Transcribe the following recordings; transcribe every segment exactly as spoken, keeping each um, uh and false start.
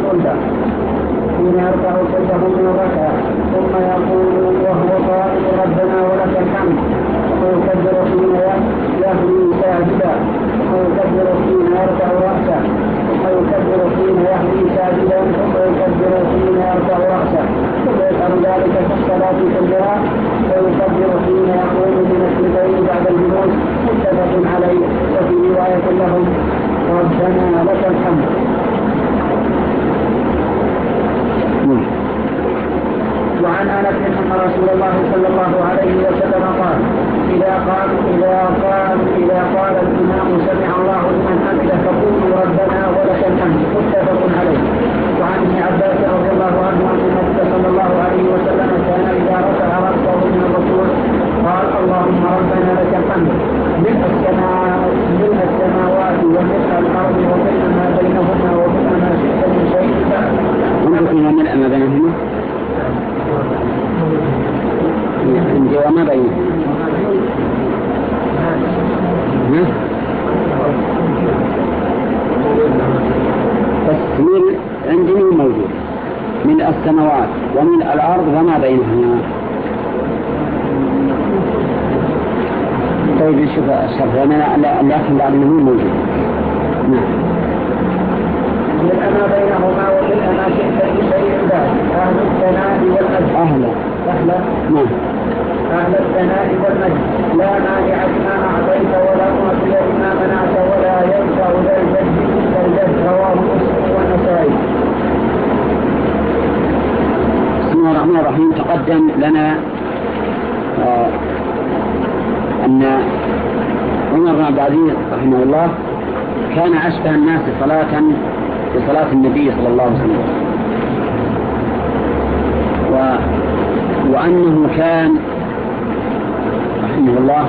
الخلد حين يرفع كله من الركعة ثم يقول وهو قائل ربنا ولك الحمد ويكبر حين يهوي ساجدا ويكبر حين يرفع رأسه ويكبر حين يهوي ساجدا ويكبر حين يرفع رأسه ثم يفعل ذلك في الصلاة كلها ويكبر حين يقوم من السجدين بعد الجلوس متفق عليه. وفي رواية لهم ربنا لك الحمد. وعن انس ان رسول الله صلى الله عليه وسلم قال اذا قال اذا قال اذا قال الامام سمع الله لمن حمده فقولوا ربنا ولك الحمد متفق عليه. وعن ابن عباس رضي الله عنه ان النبي صلى الله عليه وسلم كان اذا رفع راسه من الركوع قال اللهم ربنا لك الحمد ملء السماء ملء السماوات وملء الارض وملء ما بينهما وملء ما شئت من شيء بعد. وملء ما بينهما وما بينهما تسميل عندنا موجود من السماوات ومن الأرض وما بينهما. طيب نشوف الشرح لأننا لكن بعد منه موجود. نعم من ما بينهما ومن ما شئت بشيء بعد أهل الثناء والمجد أهلا أهلا نعم أهل الثناء والمجد لا مانع لما أعطيت ولا معطي لما منعت ولا ينفع ذا الجد إلا الجد. رواه مسلم والنسائي. بسم الله الرحمن الرحيم. تقدم لنا آه أن عمر بن عبد العزيز رحمه الله كان أشبه الناس صلاة بصلاة النبي صلى الله عليه وسلم، و... وأنه كان رحمه الله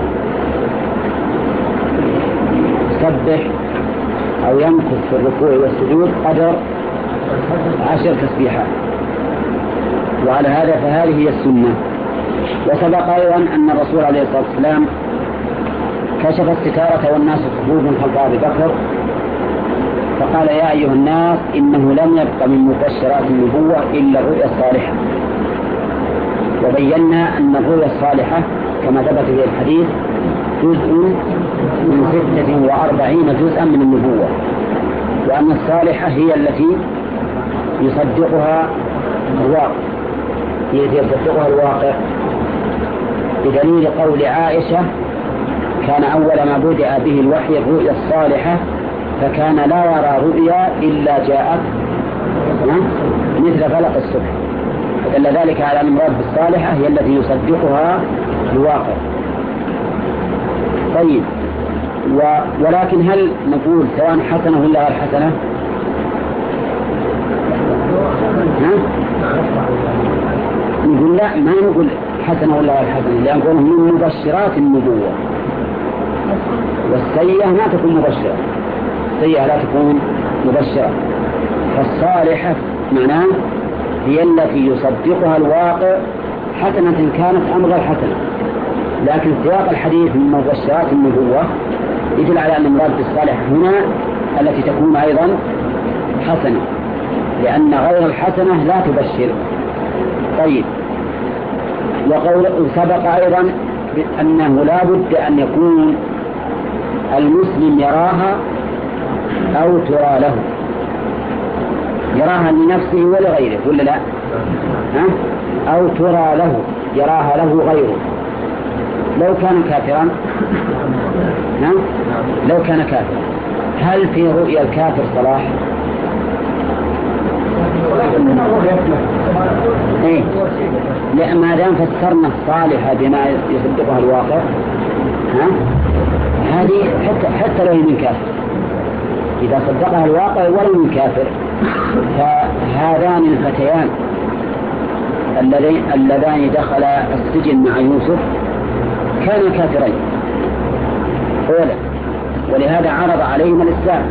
يسبح أو يمكث في الركوع والسجود قدر عشر تسبيحات، وعلى هذا فهذه هي السنة. وسبق أيضا أن الرسول عليه الصلاة والسلام كشف الستارة والناس صفوف خلف أبي بكر فقال يا أيها الناس إنه لم يبق من مبشرات النبوة إلا الرؤيا الصالحة. وبينا أن الرؤيا الصالحة كما ثبت في الحديث جزء من ستة وأربعين جزءا من النبوة، وأن الصالحة هي التي يصدقها الواقع هي التي يصدقها الواقع بدليل قول عائشة كان أول ما بدأ به الوحي الرؤيا الصالحة فكان لا يرى رؤيا إلا جاءت مثل فلق الصبح، فدل ذلك على أن المراد بالصالحة هي التي يصدقها الواقع. طيب و... ولكن هل نقول سواء حسنة ولا غير حسنة؟ نقول لا، ما نقول حسنة ولا غير حسنة، لأن نقول من مبشرات النبوة، والسيئة ما تكون مبشرة، السيئة لا تكون مبشرة. فالصالحة معناه هي التي يصدقها الواقع حسنة كانت أم غير حسنة، لكن سياق الحديث من مبشرات النبوة يدل على أن المراد بالصالحة هنا التي تكون أيضا حسنة، لأن غير الحسنة لا تبشر. طيب وقول سبق أيضا أنه لا بد أن يكون المسلم يراها أو ترى له، يراها لنفسه ولغيره ولا لا؟ ها؟ أو ترى له يراها له غيره. لو كان كافرا ها؟ لو كان كافرا هل في رؤيا الكافر صلاح؟ إيه؟ لا، ما دام فسرنا الصالحة بما يصدقها الواقع ها؟ هذه حتى حتى لو من كافر إذا صدقها الواقع ولو من كافر. فهذان الفتيان اللذان دخلا السجن مع يوسف كانا كافرين أولا، ولهذا عرض عليهم الإسلام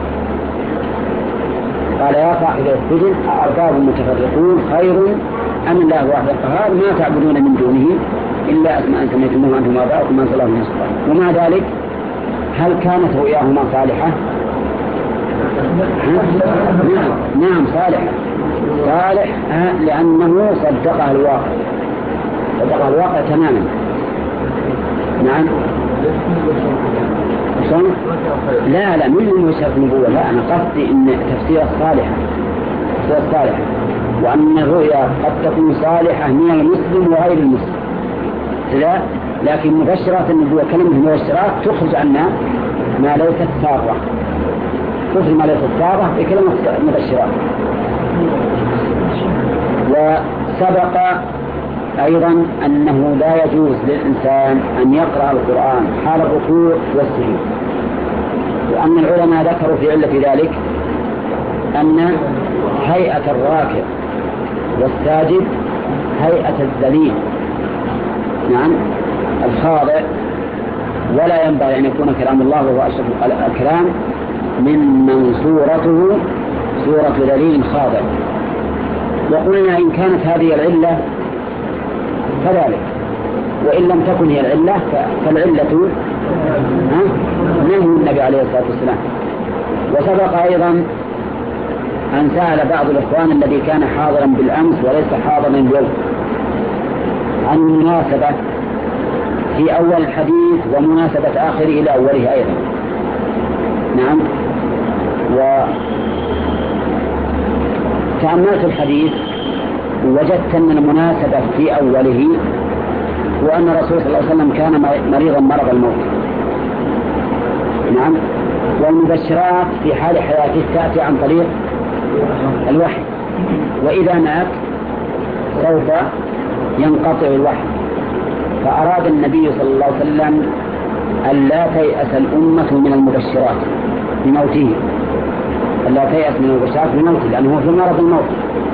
قال يا صاحب السجن أأرباب متفرقون خير أم الله واحد القهار ما تعبدون من دونه إلا أسماء سميتموها أنتم آباؤكم ما أنزل الله من سلطان. ومع ذلك هل كانت رؤياهما صالحة؟ نعم نعم صالح صالح لأنه صدقها الواقع صدقها الواقع تماما. نعم لا لا من المبشرة النبوة لا، أنا قصدي إن تفسير الصالحة تفسير الصالحة وأن الرؤيا قد تكون صالحة من المسلم وغير المسلم لا، لكن مبشرات النبوة كلمة مبشرات تخرج عنا ما ليست سارة، تخرج ما ليست سارة بكلمة مبشرات. وسبق أيضا أنه لا يجوز للإنسان أن يقرأ القرآن حال الركوع والسجود، وأن العلماء ذكروا في علة ذلك أن هيئة الراكع والساجد هيئة الذليل نعم الخاضع، ولا ينبغي أن يكون كلام الله وهو أشرف الكلام ممن صورته صورة ذليل خاضع. وقلنا إن كانت هذه العلة كذلك، وإن لم تكن هي العلة فالعلة نهي النبي عليه الصلاة والسلام. وسبق أيضا أن سأل بعض الإخوان الذي كان حاضرا بالأمس وليس حاضرا اليوم عن مناسبة في أول الحديث ومناسبة آخره إلى أوله أيضا. نعم وتأملت الحديث وجدت أن المناسبة في أوله وأن الرسول صلى الله عليه وسلم كان مريضا مرض الموت. نعم والمبشرات في حال حياته تأتي عن طريق الوحي، وإذا مات سوف ينقطع الوحي، فأراد النبي صلى الله عليه وسلم أن لا تيأس الأمة من المبشرات بموته، أن لا تيأس من المبشرات بموته لأنه في مرض الموت،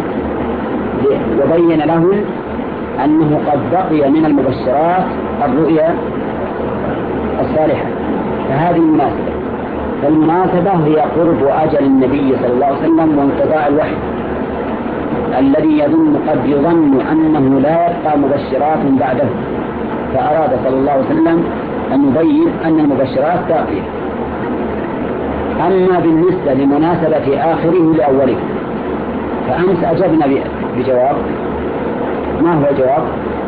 وبين لهم أنه قد بقي من المبشرات الرؤيا الصالحة. فهذه المناسبة، فالمناسبة هي قرب أجل النبي صلى الله عليه وسلم وانقضاء الوحي الذي يظن قد يظن أنه لا يبقى مبشرات بعده، فأراد صلى الله عليه وسلم أن يبين أن المبشرات باقية. أما بالنسبة لمناسبة آخره لأوله فأمس أجبنا بجواب. ما هو الجواب؟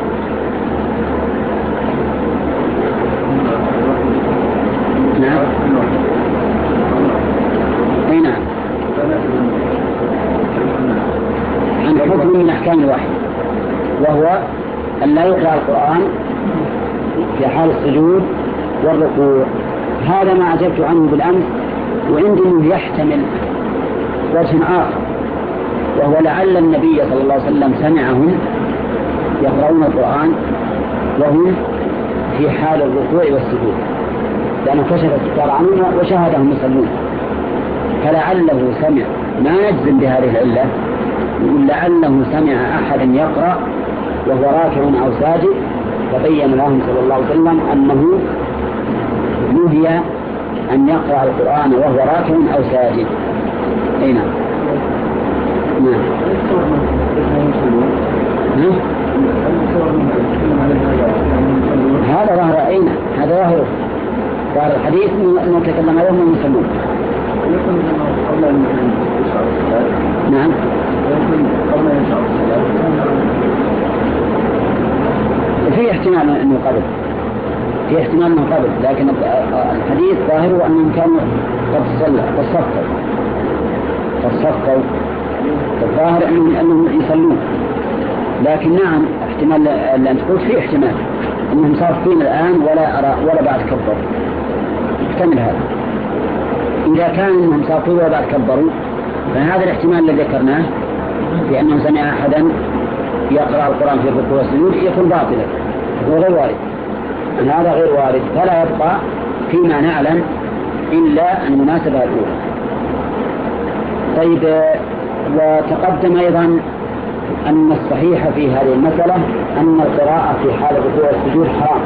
نعم أي نعم عن حكم من أحكام الوحي، وهو أن لا يقرأ القرآن في حال السجود والركوع. هذا ما أجبت عنه بالأمس، وعندي أنه يحتمل وجه آخر، وهو لعل النبي صلى الله عليه وسلم سمعهم يقرؤون القرآن وهم في حال الركوع والسجود، لأنه كشف الستار عنهم وشاهدهم يصلون، فلعله سمع. ما نجزم بهذه العلة، لعله سمع أحدا يقرأ وهو راكع أو ساجد فبين لهم صلى الله عليه وسلم أنه نهي أن يقرأ القرآن وهو راكع أو ساجد. أي نعم نعم هذا ظاهر أين هذا ظاهر ظاهر الحديث أنه تكلم عليهم المسلمون. نعم في احتمال أنه قبل في احتمال أنه قبل لكن الحديث ظاهره أنهم كانوا قد صلوا قد صفوا قد صفوا الظاهر أنهم يصلون، لكن نعم احتمال لأن تقول في احتمال أنهم صافين الآن ولا أرى ولا بعد كبر، احتمل هذا. إذا كان أنهم صافوا ولا بعد كبروا فهذا الاحتمال الذي ذكرناه بأنه سمع أحدا يقرأ القرآن في الركوع والسجود يكون باطلا وغير وارد، أن هذا غير وارد، فلا يبقى فيما نعلم إلا المناسبة الأولى. طيب وتقدم أيضا أن الصحيح في هذه المسألة أن القراءة في حال الركوع والسجود حرام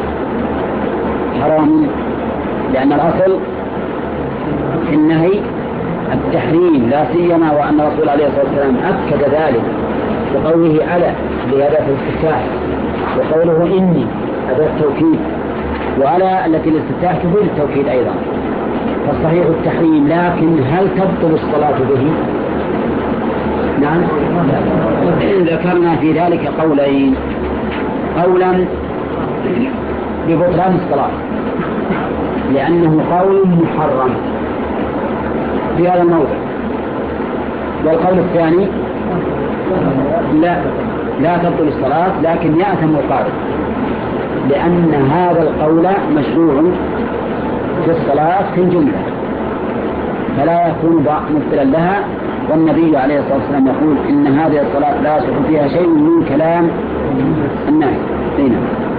حرام لأن الأصل في النهي التحريم، لا سيما وأن الرسول عليه الصلاة والسلام أكد ذلك بقوله على بهذا الاستفتاح، وقوله إني هذا التوكيد، وعلى التي الاستفتاح تفيد التوكيد أيضا. فالصحيح التحريم، لكن هل تبطل الصلاة به؟ نعم. ذكرنا في ذلك قولين: قولا ببطلان الصلاة لأنه قول محرم في هذا الموضع، والقول الثاني لا لا تبطل الصلاة لكن يأثم القارئ، لأن هذا القول مشروع في الصلاة في الجملة فلا يكون مبطلا لها. والنبي عليه الصلاة والسلام يقول إن هذه الصلاة لا يصح فيها شيء من كلام الناس. هنا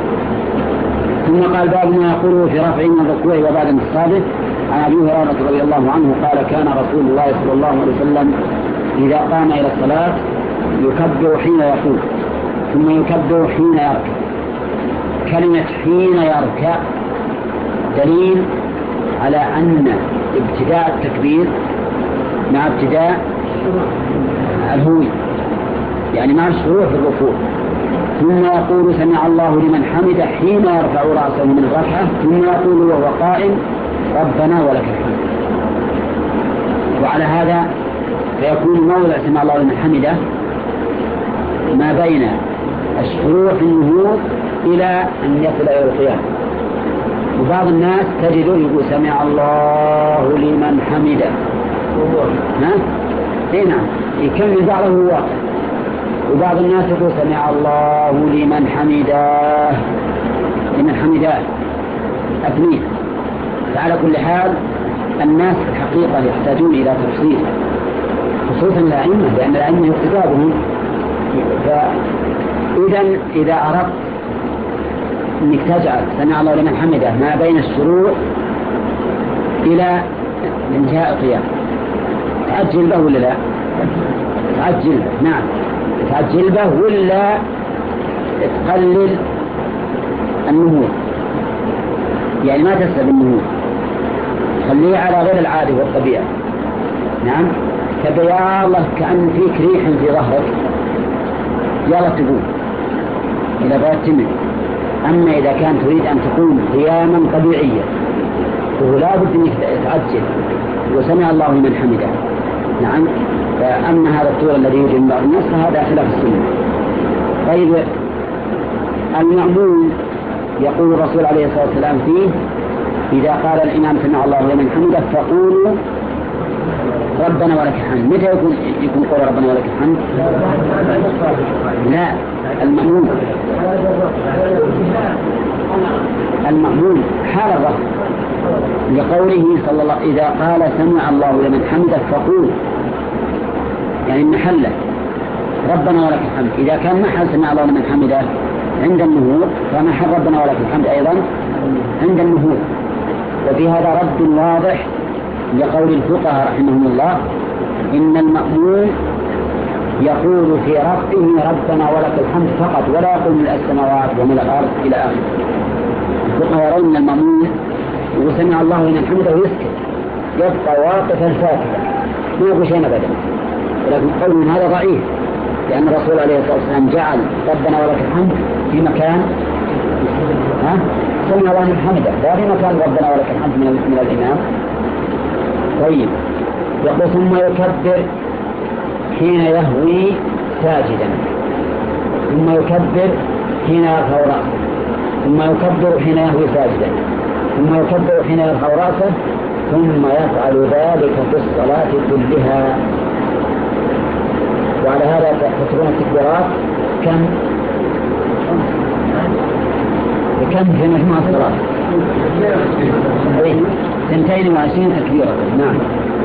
ثم قال: باب ما يقوله في رفع من الركوع وبعد انتصابه. عن أبي هريرة رضي الله عنه قال: كان رسول الله صلى الله عليه وسلم إذا قام إلى الصلاة يكبر حين يقوم ثم يكبر حين يركع. كلمة حين يركع دليل على أن ابتداء التكبير مع ابتداء الهوي، يعني مع الشروع في الركوع. ثم يقول: سمع الله لمن حمده حين يرفع رأسه من الركعة، ثم يقول وهو قائم: ربنا ولك الحمد. وعلى هذا فيكون موضع سمع الله لمن حمده ما بين الشروع في النهوض إلى أن يصل إلى القيام. وبعض الناس تجده يقول: سمع الله لمن حمده، ها؟ إيه نعم، يكمل بعضه الواقع. وبعض الناس يقول: سمع الله لمن حمده لمن حمده أثنين. فعلى كل حال الناس في الحقيقة يحتاجون إلى تفصيل، خصوصا الأئمة، لأن الأئمة يكتبهم. فإذا إذا أردت أنك تجعل سمع الله لمن حمده ما بين الشروع إلى انتهاء القيام، تعجل به ولا لا؟ تعجل به، نعم تعجل به، ولا تقلل النهوض، يعني ما تسلب النهوض، خليه على غير العادة والطبيعة. نعم، كذا يا الله كأن فيك ريح في ظهرك، يلا تقوم إذا بغيت تمن. أما إذا كان تريد أن تكون قياما طبيعيا فهو لا بد أنك تعجل وسمع الله لمن حمده. نعم. فأما هذا الطول الذي يوجد من بعض الناس فهذا خلاف السنة. طيب، المأمون يقول الرسول عليه الصلاة والسلام فيه: إذا قال الإمام سمع الله لمن حمده فقولوا ربنا ولك الحمد. متى يكون يكون قول ربنا ولك الحمد؟ لا، المأمون المأمون حال الرفع، لقوله صلى الله: إذا قال سمع الله لمن حمده فقول، يعني محله ربنا ولك الحمد. إذا كان محل سمع الله لمن حمده عند النهوض فمحل ربنا ولك الحمد أيضا عند النهوض. وفي هذا رد واضح لقول الفقهاء رحمهم الله: إن المأمون يقول في رفعه ربنا ولك الحمد فقط، ولا يقول من السماوات ومن الأرض إلى آخره. الفقهاء يرون أن المأمون وسمع الله لمن حمده ويسكت، يبقى واقفا ساكتا ما يقول شيء أبدا. ولكن قول من هذا ضعيف، لأن الرسول عليه الصلاة والسلام جعل ربنا ولك الحمد في مكان ها سمع الله لمن حمده، لا في مكان ربنا ولك الحمد من, من الإمام. طيب، يقول: ثم يكبر حين يهوي ساجدا، ثم يكبر حين يرفع رأسه، ثم يكبر حين يهوي ساجدا، ثم يكبر حين يرفع رأسه، ثم يفعل ذلك في الصلاة كلها. وعلى هذا تكون التكبيرات كم كم في مجموع الصلاة؟ اثنتين وعشرين تكبيرة. نعم.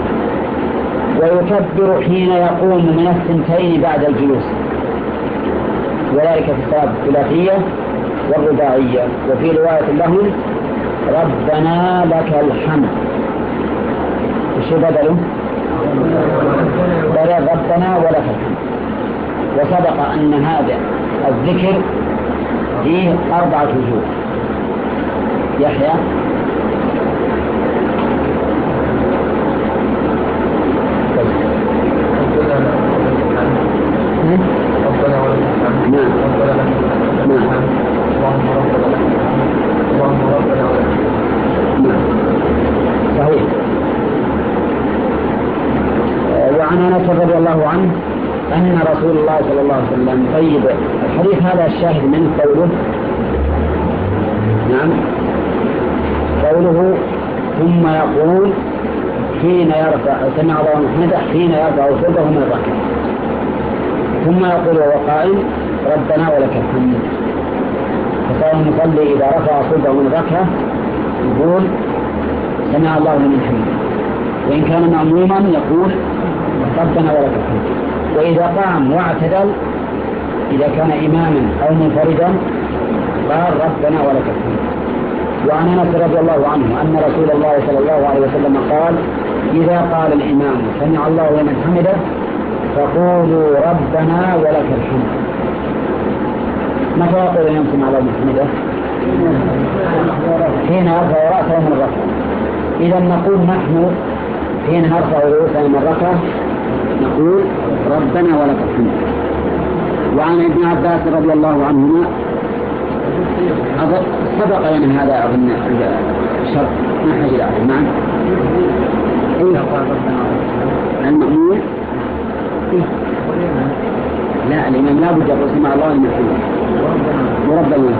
ويكبر حين يقوم من الثنتين بعد الجلوس، وذلك في الصلاة الثلاثية والرباعية. وفي رواية لهم: ربنا لك الحمد. وشو بدله؟ بدل ربنا ولك الحمد. وسبق أن هذا الذكر فيه أربعة وجوه. يحيى صحيح. أنس رضي الله عنه أن رسول الله صلى الله عليه وسلم طيب الحديث هذا الشاهد منه قوله نعم قوله ثم يقول حين يرفع سمع الله محمده حين يرفع صوته من الركعة ثم يقول وهو قائم ربنا ولك الحمد. فصار المصلي إذا رفع صوته من الركعة يقول سمع الله لمن حمده، وإن كان مأموما يقول ربنا ولك الحمد. وإذا قام واعتدل إذا كان إماما أو منفردا قال ربنا ولك الحمد. وعن أنس رضي الله عنه أن رسول الله صلى الله عليه وسلم قال إذا قال الإمام سمع الله لمن حمده فقولوا ربنا ولك الحمد. متى يقول الإمام سمع الله لمن حمده؟ حين يرفع رأسه من الركعة. إذا نقول نحن حين نرفع رؤوسنا من الركعة نقول ربنا ولك الحمد. وعن ابن عباس رضي الله عنهما سبق لنا هذا أظن الشرط ما حاجة له نعم المأمون لا الإمام لا بد يقول سمع الله لمن حمده وربنا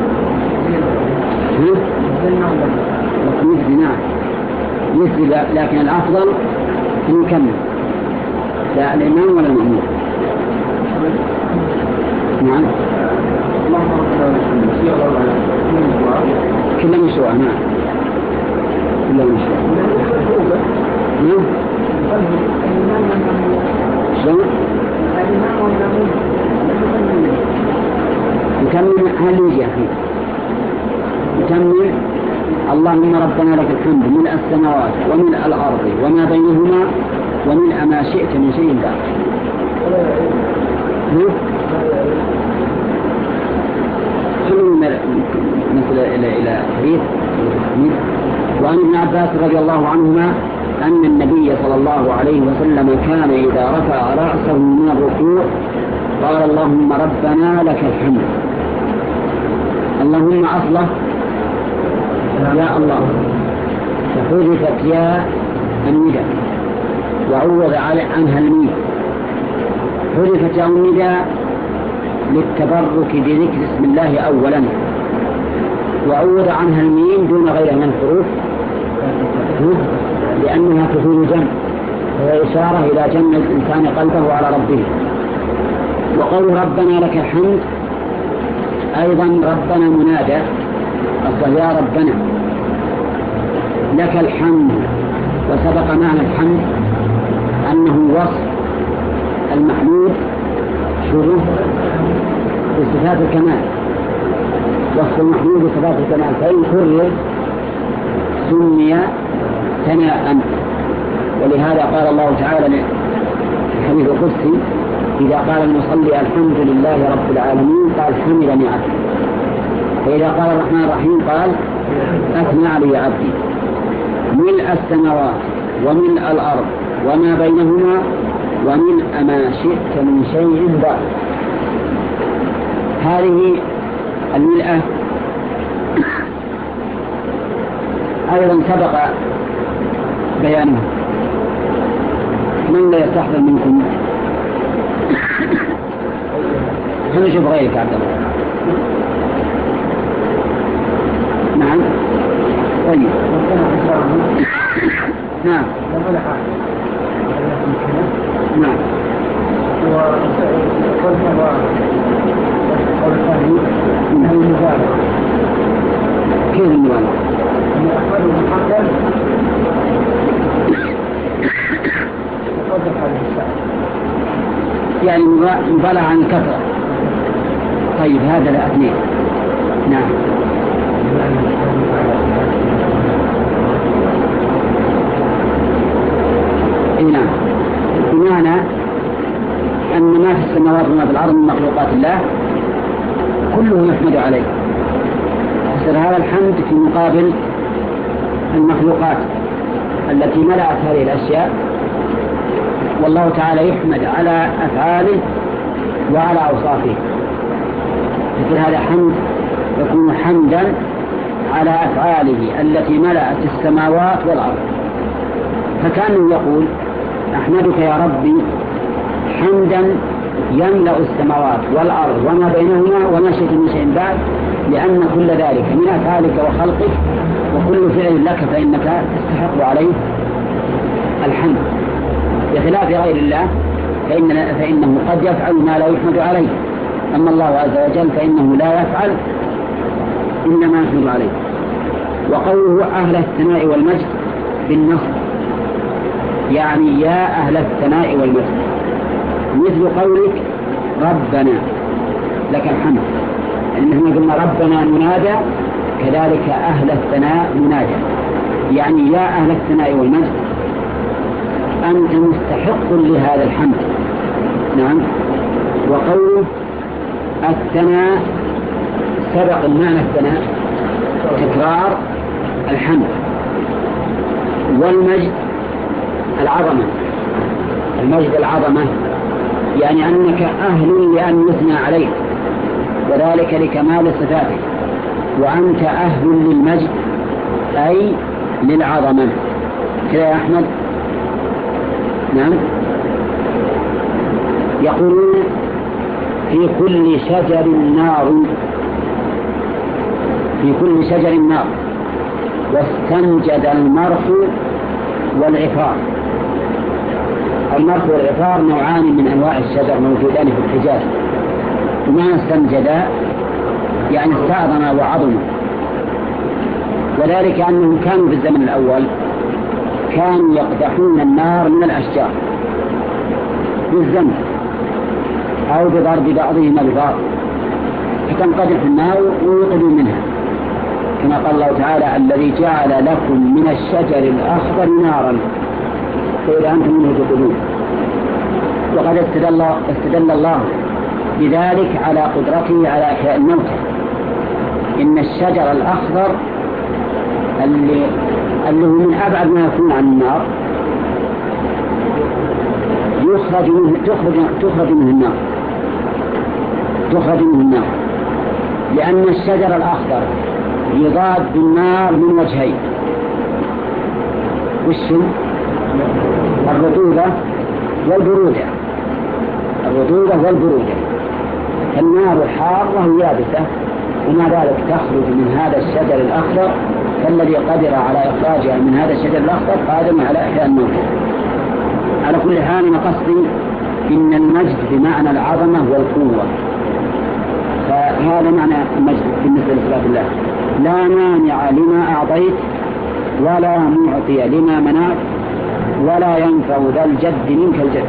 يسجد نعم يسجد لكن الأفضل أن يكمل لا الإمام ولا المأمون نعم كله مشروع نعم كله مشروع نعم شلون نكمل هل يجي أخي نكمل اللهم ربنا لك الحمد ملء السماوات وملء الأرض وما بينهما وملء ما شئت من شيء بعد مثل إلى إلى حديث. وعن ابن عباس رضي الله عنهما أن النبي صلى الله عليه وسلم كان إذا رفع رأسه من الركوع قال اللهم ربنا لك الحمد. اللهم أصله يا الله فحذفت يا النداء وعوض عنها الميم. حذفت يا النداء للتبرك بذكر اسم الله أولا وعوض عنها الميم دون غيرها من الحروف لأنها تفيد جمع وهي إشارة إلى جمع الإنسان قلبه على ربه. وقول ربنا لك الحمد أيضا ربنا منادى أصلا يا ربنا لك الحمد. وسبق معنى الحمد أنه وصف المحمود شروط بصفات الكمال وصف المحمود بصفات الكمال فإن كرر سمي ثناء. ولهذا قال الله تعالى في الحديث القدسي إذا قال المصلي الحمد لله رب العالمين قال حمدني عبدي. فإذا قال الرحمن الرحيم قال أثنى علي عبدي. ملء السماوات وملء الأرض وما بينهما وملء ما شئت من شيء بعد. هذه الملء أيضا سبق بيانه. من لا يستحضر منكم هل نشوف غيرك عبد الله؟ نعم طيب نعم نعم كيف المبالغة؟ يعني مبالغة عن كثرة. طيب هذا لا أثنين. نعم نعم بمعنى أن ما في السماوات وما في الأرض من مخلوقات الله كله يحمد عليه. يصير هذا الحمد في مقابل المخلوقات التي ملأت هذه الأشياء والله تعالى يحمد على أفعاله وعلى أوصافه. مثل هذا حمد يكون حمدا على أفعاله التي ملأت السماوات والأرض. فكأنه يقول أحمدك يا ربي حمدا يملأ السماوات والأرض وما بينهما وما شئت من شيء بعد، لأن كل ذلك من أفعالك وخلقك، وكل فعل لك فإنك تستحق عليه الحمد، بخلاف غير الله فإن فإنه قد يفعل ما لا يحمد عليه، أما الله عز وجل فإنه لا يفعل إنما يحمد عليه. وقوله أهل الثناء والمجد بالنصب، يعني يا أهل الثناء والمجد، مثل قولك ربنا لك الحمد، إنه قلنا ربنا منادى، كذلك أهل الثناء منادى، يعني يا أهل الثناء والمجد أنت مستحق لهذا الحمد. نعم. وقوله الثناء سبق المعنى الثناء تكرار الحمد، والمجد العظمة، المجد العظمة يعني أنك أهل لأن يثنى عليك، وذلك لكمال صفاتك، وأنت أهل للمجد أي للعظمة. كذا يا أحمد. نعم. يقولون في كل شجر نار، في كل شجر نار، واستنجد المرخ والعفار. المرخ والعفار نوعان من أنواع الشجر موجودان في الحجاز، وما استنجدا يعني استعظم وعظم، وذلك أنهم كانوا في الزمن الأول كانوا يقدحون النار من الأشجار بالزمن أو بضرب بعضهما ببعض، فتنقدح النار ويوقدوا منها، كما قال الله تعالى الذي جعل لكم من الشجر الأخضر نارا فإذا أنتم منه توقدون. وقد استدل, استدل الله بذلك على قدرته على إحياء الموتى، إن الشجر الأخضر اللي, اللي هو من أبعد ما يكون عن النار يخرج منه تخرج, تخرج منه النار تخرج منه النار لأن الشجر الأخضر يضاد بالنار من وجهين، والشم الرطوبة والبرودة، الرطوبة والبرودة، النار حارة يابسة، ومع ذلك تخرج من هذا الشجر الأخضر، فالذي قدر على إخراجها من هذا الشجر الأخضر قادم على إحياء الموتى. على كل حال قصدي إن المجد بمعنى العظمة والقوة، فهذا معنى المجد بالنسبة لصفات الله. لا مانع لما أعطيت ولا معطي لما منعت ولا ينفع ذا الجد منك الجد.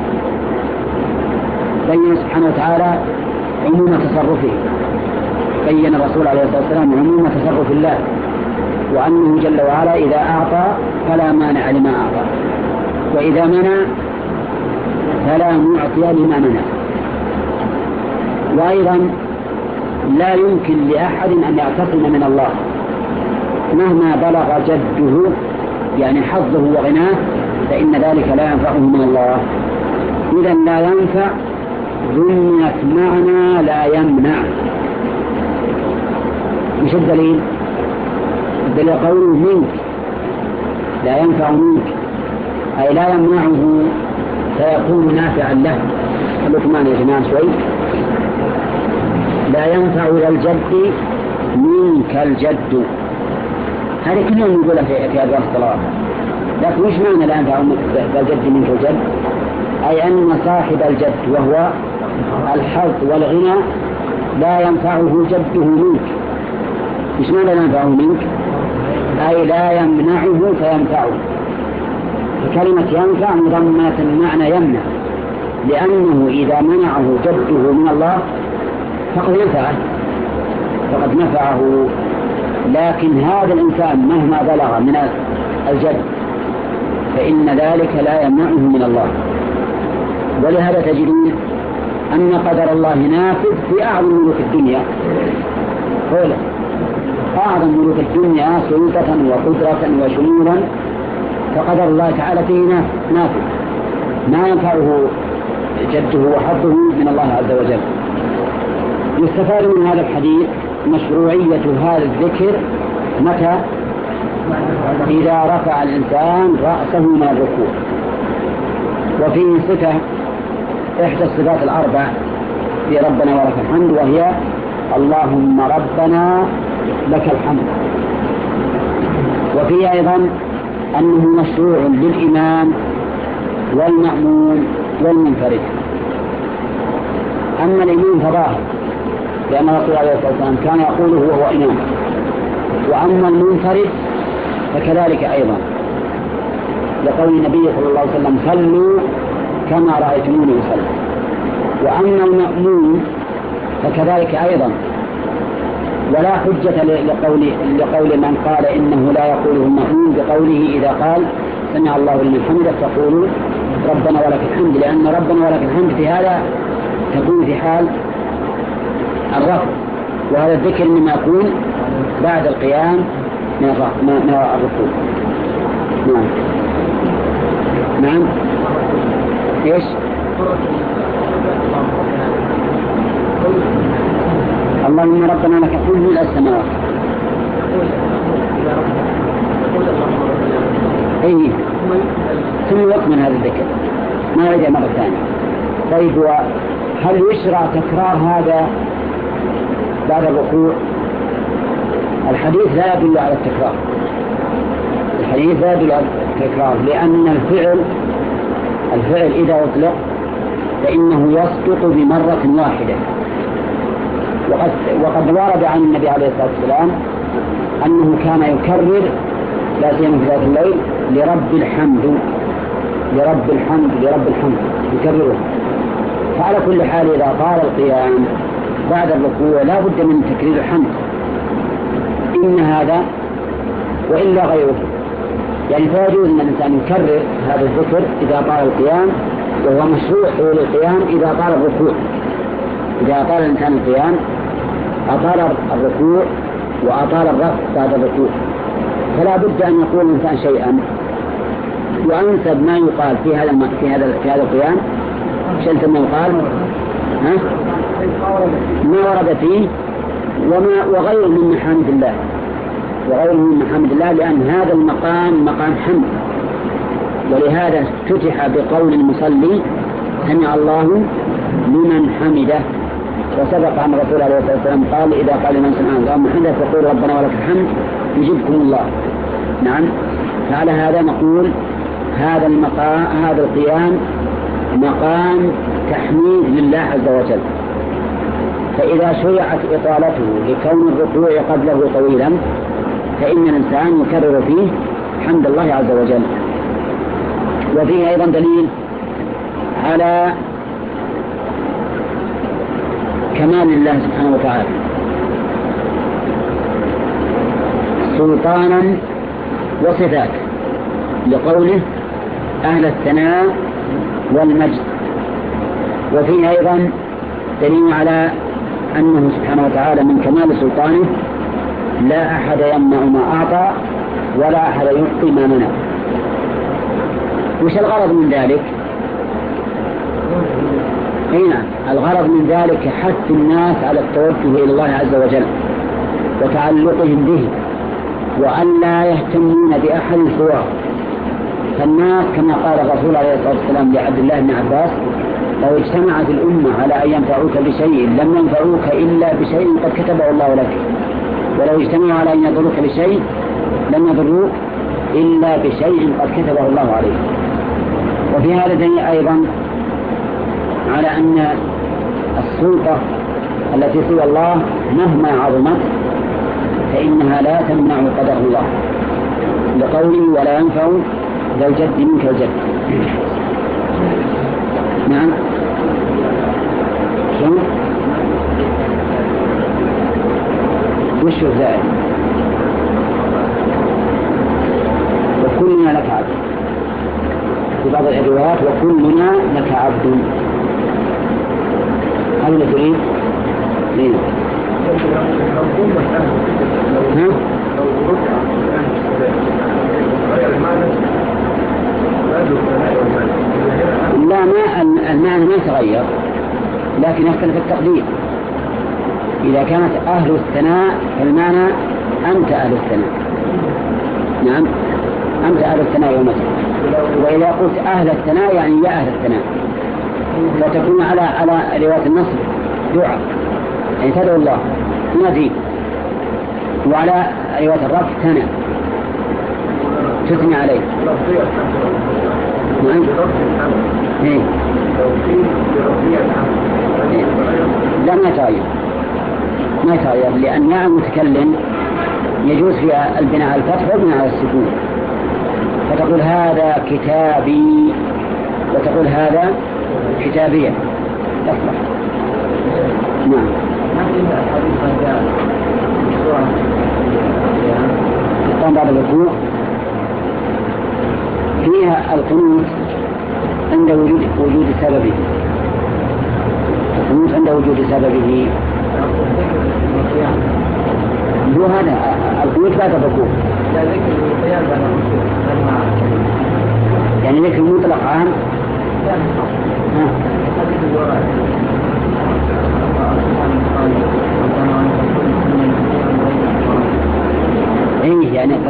بين سبحانه وتعالى عموم تصرفه، بين الرسول عليه الصلاة والسلام عموم تصرف الله، وأنه جل وعلا إذا أعطى فلا مانع لما أعطى، وإذا منع فلا معطي لما منع. وأيضا لا يمكن لأحد أن يعتصم من الله مهما بلغ جده، يعني حظه وغناه، فإن ذلك لا ينفعه من الله. إذا لا ينفع ضمنت معنى لا يمنع. مش الدليل؟ الدليل قوله منك، لا ينفع منك أي لا يمنعه فيكون نافعا له. خلوكم معنا يا جماعة شوي. لا ينفع ذا الجد منك الجد، هذا كلهم يقولها في هذا الصلاة، لكن مش معنى لا ينفع ذا الجد منك الجد، أي أن صاحب الجد وهو الحظ والغنى لا ينفعه جده منك. مش معنى لا ينفعه منك أي لا يمنعه فينفعه. كلمة ينفع مضمنة المعنى يمنع، لأنه إذا منعه جده من الله فقد نفعه فقد نفعه لكن هذا الإنسان مهما بلغ من الجد فإن ذلك لا يمنعه من الله. ولهذا تجدون أن قدر الله نافذ في أعظم ملوك الدنيا، قوله أعظم ملوك الدنيا سلطة وقدرة وشمولا، فقدر الله تعالى فيه نافذ ما ينفعه جده وحظه من الله عز وجل. يستفاد من هذا الحديث مشروعية هذا الذكر متى؟ إذا رفع الإنسان رأسه من الركوع، وفيه صفة إحدى الصفات الأربع في ربنا ولك الحمد، وهي اللهم ربنا لك الحمد. وفيه أيضا أنه مشروع للإمام والمأمون والمنفرد. أما الإمام فظاهر، لأن رسول عليه الصلاة والسلام كان يقوله وهو إمام. وأما المنفرد فكذلك أيضا، لقول النبي صلى الله عليه وسلم صلوا كما رأيتموني أصلي. وأما المأمون فكذلك أيضا، ولا حجة لقول, لقول من قال إنه لا يقوله المأمون بقوله إذا قال سمع الله لمن حمده فقولوا ربنا ولك الحمد، لأن ربنا ولك الحمد في هذا تكون في حال الرفع، وهذا الذكر مما يكون بعد القيام من الركوع. نعم نعم ايش؟ اللهم ربنا لك الحمد ملء السماوات. اي ثم يكمل هذا الذكر ما يرجع مرة ثانية. طيب، هل يشرع تكرار هذا بعد الركوع؟ الحديث لا يدل على التكرار، الحديث لا يدل على التكرار، لأن الفعل الفعل إذا أطلق فإنه يسقط بمرة واحدة. وقد, وقد ورد عن النبي عليه الصلاة والسلام أنه كان يكرر لا سيما في ذات الليل لرب الحمد لرب الحمد لرب الحمد يكرره. فعلى كل حال إذا طال القيام بعد الركوع لا بد من تكرير الحمد، إن هذا وإلا غيره. يعني فيجوز أن الإنسان يكرر هذا الذكر إذا طال القيام، وهو مشروع طول القيام إذا طال الركوع. إذا طال الإنسان القيام أطال الركوع وأطال الرفع بعد الركوع، فلا بد أن يقول الإنسان شيئا. وأنسب ما يقال في هذا في هذا في هذا القيام شيء ما يقال ها ما ورد فيه وما وغيره من محامد الله وغيره من محامد الله، لأن هذا المقام مقام حمد، ولهذا افتتح بقول المصلي سمع الله لمن حمده. وسبق عن الرسول عليه الصلاة والسلام قال إذا قال من سمع الله حمده فقول ربنا ولك الحمد يجيبكم الله. نعم. فعلى هذا نقول هذا المقام هذا القيام مقام تحميد لله عز وجل، فإذا شرعت إطالته لكون الركوع قبله طويلا فإن الإنسان يكرر فيه حمد الله عز وجل. وفيه أيضا دليل على كمال الله سبحانه وتعالى سلطانا وصفات، لقوله أهل الثناء والمجد. وفيه أيضا دليل على أنه سبحانه وتعالى من كمال سلطانه لا أحد يمنع ما أعطى ولا أحد يعطي ما منع. وش الغرض من ذلك؟ هنا الغرض من ذلك حث الناس على التوجه إلى الله عز وجل وتعلقهم به، وأن لا يهتمون بأحد سواه. فالناس كما قال الرسول عليه الصلاة والسلام لعبد الله بن عباس لو اجتمعت الأمة على أن ينفعوك بشيء لم ينفعوك إلا بشيء قد كتبه الله لك، ولو اجتمعوا على أن يضروك بشيء لم يضروك إلا بشيء قد كتبه الله عليك. وفي هذا دليل أيضا على أن السلطة التي سوى الله مهما عظمت فإنها لا تمنع قدر الله، لقوله ولا ينفع ذا الجد منك الجد. نعم. شو وش الزائد؟ وكلنا لك عبد، في بعض الروايات وكلنا لك عبد. هل لا تريد؟ ليه؟ ها؟ لا، ما المعنى ما يتغير، لكن يختلف التقدير. إذا كانت أهل الثناء فالمعنى أنت أهل الثناء. نعم، أنت أهل الثناء والمجد. وإذا قلت أهل الثناء يعني يا أهل الثناء، فتكون على على رواية النصر دعاء، يعني تدعو الله تنادي، وعلى رواية الرفع ثناء تثني عليه. نعم. إيه. لا ما يتغير، ما يتغير، لأن يا المتكلم يجوز فيها البناء على الفتح والبناء على السكون، فتقول هذا كتابي وتقول هذا كتابية تصلح. نعم. القيام بعد الركوع فيها القنوت عند وجود وجود سببه، القنوت عند وجود سببه هو هذا القنوت بعد الركوع، يعني ذكر مطلق عام. ايه يعني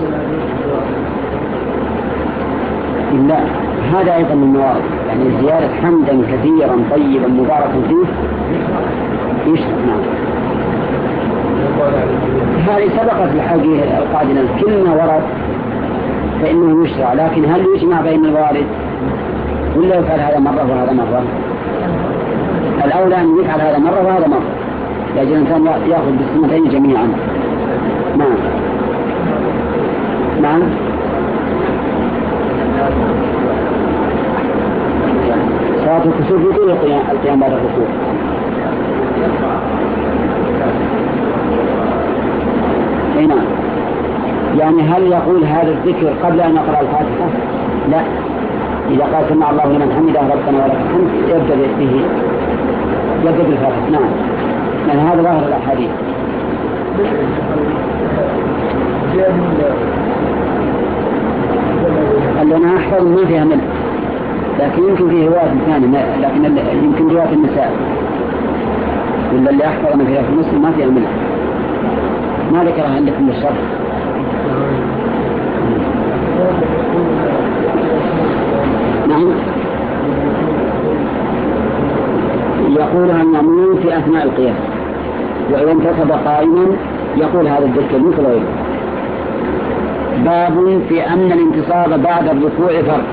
إلا هذا أيضا من المواضع، يعني زيادة حمدا كثيرا طيبا مباركا فيه يشرع. نعم. هذه سبقت الحقيقة القاعدة كلمة ورد فإنه يشرع، لكن هل يجمع بين الوارد ولا يفعل هذا مرة وهذا مرة؟ الأولى أن يفعل هذا مرة وهذا مرة، لأجل الإنسان يأخذ بالسنتين جميعا. نعم. نعم. صلاة الكسوف يقول القيام بعد الركوع. اي نعم. يعني هل يقول هذا الذكر قبل أن يقرأ الفاتحة؟ لا، إذا قال سمع الله لمن حمده ربنا ولك الحمد يبدأ به، يبدأ بالفاتحة. نعم، لأن هذا ظاهر الأحاديث. اللي أنا أحفظ ما فيها ملء، لكن يمكن فيه رواية ثانية، لكن يمكن رواية النساء، ولا اللي أحفظ أنا فيها في مسلم ما فيها ملء، ما ذكرها عندكم بالشرح. نعم. يقولها المأمون في أثناء القيام، وإذا انتصب قائما يقول هذا الذكر مثل غيره. باب في أن الانتصاب بعد الركوع فرض.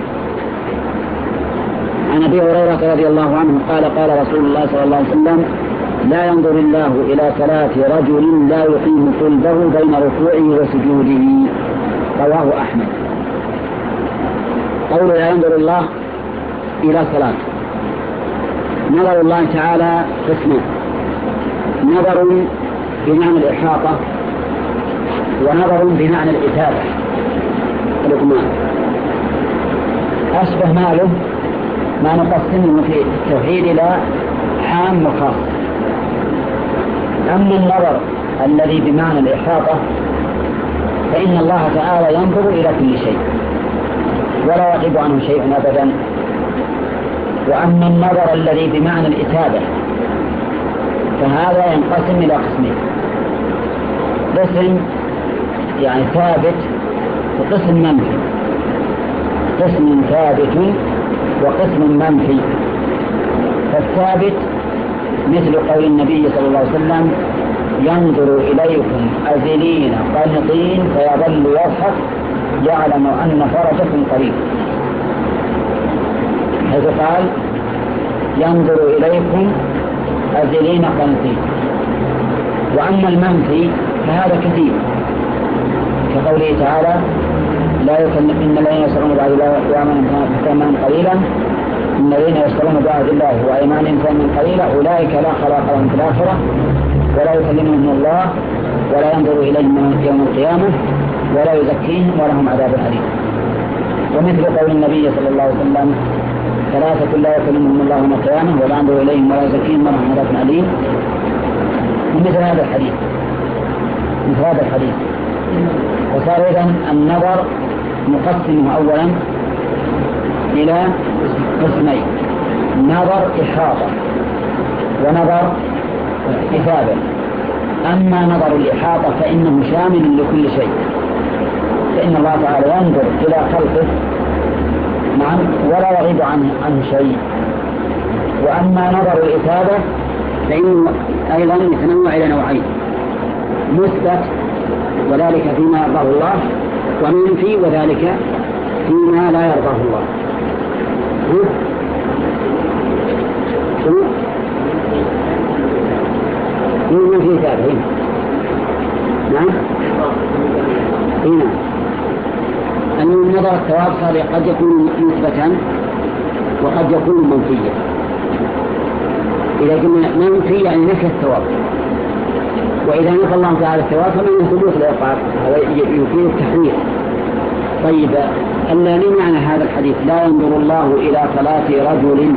عن أبي هريرة رضي الله عنه قال قال رسول الله صلى الله عليه وسلم: لا ينظر الله إلى صلاة رجل لا يقيم قلبه بين ركوعه وسجوده. رواه أحمد. قول لا ينظر الله إلى صلاة، نظر الله تعالى قسمان: نظر بمعنى الإحاطة، ونظر بمعنى الإثابة. الإطمئنان أشبه ماله ما نقسمه في التوحيد إلى عام وخاص. أما النظر الذي بمعنى الإحاطة فإن الله تعالى ينظر إلى كل شيء ولا يغيب عنه شيء أبدا. وأما النظر الذي بمعنى الإثابة فهذا ينقسم إلى قسمين: قسم يعني ثابت وقسم منفي. قسم ثابت وقسم منفي. فالثابت مثل قول النبي صلى الله عليه وسلم: ينظر إليكم أزلين قانطين فيظل يضحك يعلم أن فرجكم قريب، حيث قال: ينظر إليكم أزلين قانطين. وأما المنفي فهذا كثير، كقوله تعالى: لا يكلف إن الذين يسرون بعد الله وأيمانهم ثمنا قليلا إن الذين يسرون بعد الله وأيمانهم ثمنا قليلا أولئك لا خلاق لهم في الآخرة ولا يكلمهم الله ولا ينظر إليهم يوم القيامة ولا يزكيهم ولهم عذاب أليم. ومثل قول النبي صلى الله عليه وسلم: ثلاثة لا يكلمهم الله يوم القيامة ولا ينظر إليهم ولا يزكيهم ولهم عذاب أليم. ومثل هذا الحديث مثل هذا الحديث وصار إذن النظر مقسمه أولا إلى قسمين: نظر إحاطة ونظر إثابة. أما نظر الإحاطة فإنه شامل لكل شيء، فإن الله تعالى ينظر إلى خلقه نعم ولا يغيب عنه عنه شيء. وأما نظر الإثابة فإنه أيضا يتنوع إلى نوعين: مثبت وذلك فيما يرضاه الله، ومنفي وذلك فيما لا يرضاه الله. شو؟ مين في إثابة هنا؟ نعم هنا أن النظر الثواب صار قد يكون مثبتا وقد يكون منفيا. إذا قلنا منفي يعني نفي الثواب، وإذا نفى الله تعالى الثواب فمن ثبوت العقاب هذا يفيد التحرير. طيب أن لمعنى هذا الحديث لا ينظر الله إلى صلاة رجل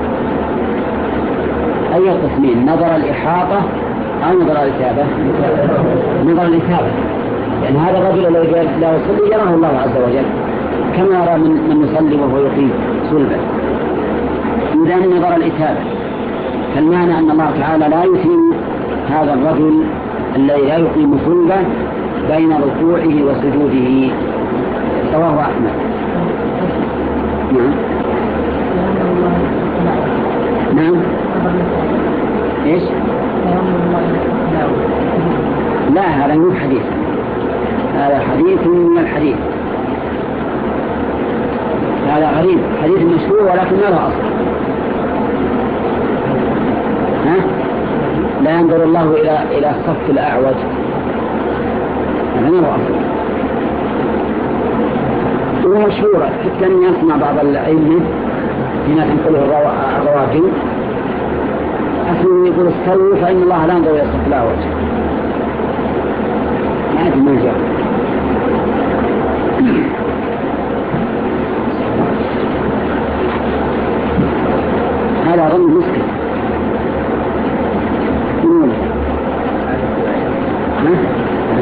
أي قسمين: نظر الإحاطة أو نظر الإثابة؟ نظر الإثابة، لأن يعني هذا الرجل الذي لا يصلي يراه الله عز وجل كما يرى من, من يصلي وهو يقيم صلبا. إذا نظر الإثابة، فالمعنى أن الله تعالى لا يثيب هذا الرجل الذي لا يقيم صلبا بين ركوعه وسجوده. رواه أحمد. نعم نعم إيش؟ لا هذا مو حديث، هذا حديث من الحديث، هذا غريب، حديث مشهور ولكن ما له أصل. ها؟ لا ينظر الله إلى إلى الصف الأعوج، هذا ما له أصل. ومشهورة حتى أن يسمع بعض الأئمة هنا تنقله الرواقي أسمه يقول استووا فإن الله لا ينظر إلى الصف الأعوج. ما أدري ما جاء. هذا ظن مسكت. نقول ها؟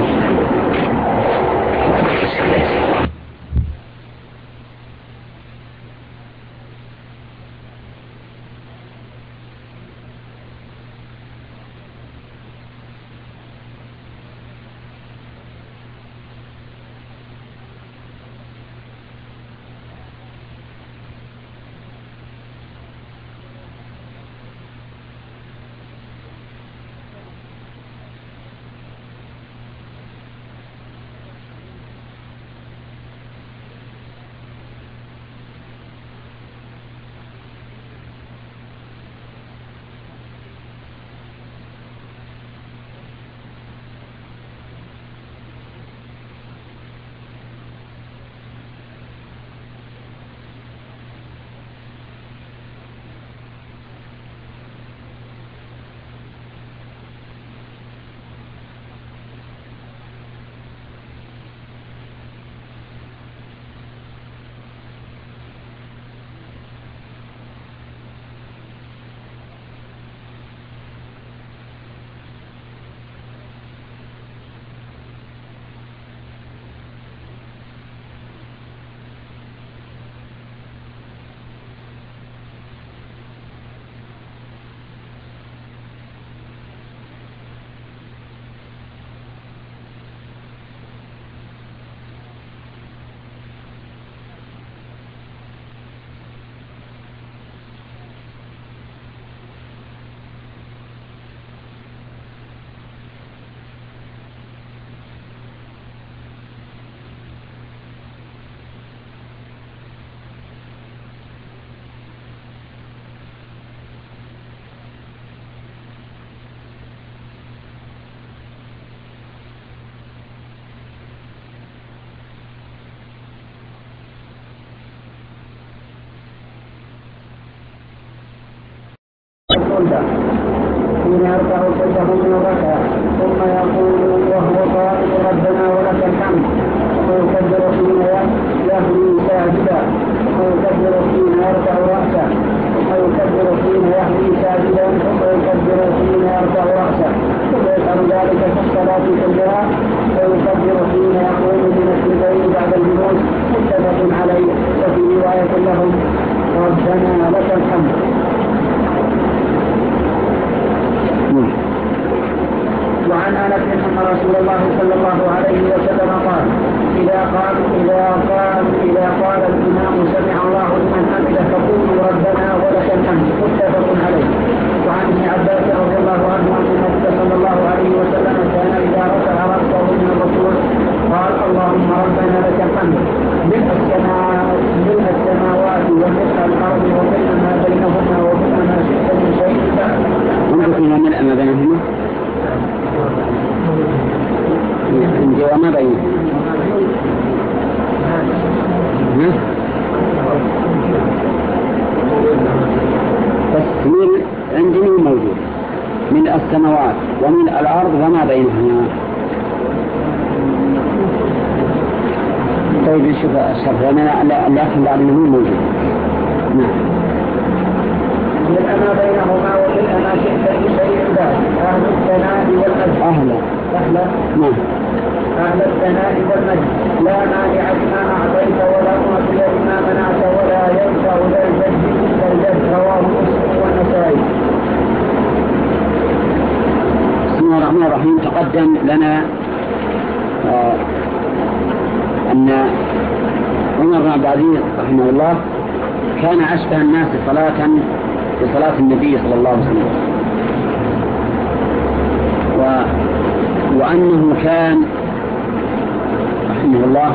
حين يرفع صوته من الركعة ثم يقول وهو قائل ربنا ولك الحمد، ويكبر حين يهوي ساجدا، ويكبر حين يرفع رأسه، ويكبر حين يهوي ساجدا، ويكبر حين يرفع رأسه، ويفعل ذلك في الصلاة كلها، ويكبر حين يقوم من السجدين بعد الجلوس. متفق عليه. وفي رواية لهم ربنا لك الحمد. وعن انس ان رسول الله صلى الله عليه وسلم قال إذا قال إذا قال إذا قال الإمام سمع الله لمن حمده فقولوا ربنا ولك الحمد متفق عليه. وعن ابن عباس رضي الله عنه أن النبي صلى الله عليه وسلم كان إذا رفع رأسه من الركوع قال اللهم ربنا لك الحمد ملء السماوات ملء السماوات وملء الأرض وملء ما بينهما وملء ما شئت من شيء بعد. وملء ملء ما بينهما عندي وما بينهما بس ملء عندي موجود من السماوات ومن الأرض وما بينهما. طيب نشوف الشرح لكن بعد منه موجود. نعم. ملء ما بينهما وملء ما شئت بشيء بعد. أهل الثناء والمجد. أهل. أهل. نعم. أهل الثناء والمجد لا مانع لما أعطيت ولا معطي لما منعت ولا ينفع ذا الجد إلا الجد. رواه مسلم والنسائي. بسم الله الرحمن الرحيم. تقدم لنا آه أن عمر بن عبد العزيز رحمه الله كان أشبه الناس صلاة بصلاة النبي صلى الله عليه وسلم، و... وأنه كان رحمه الله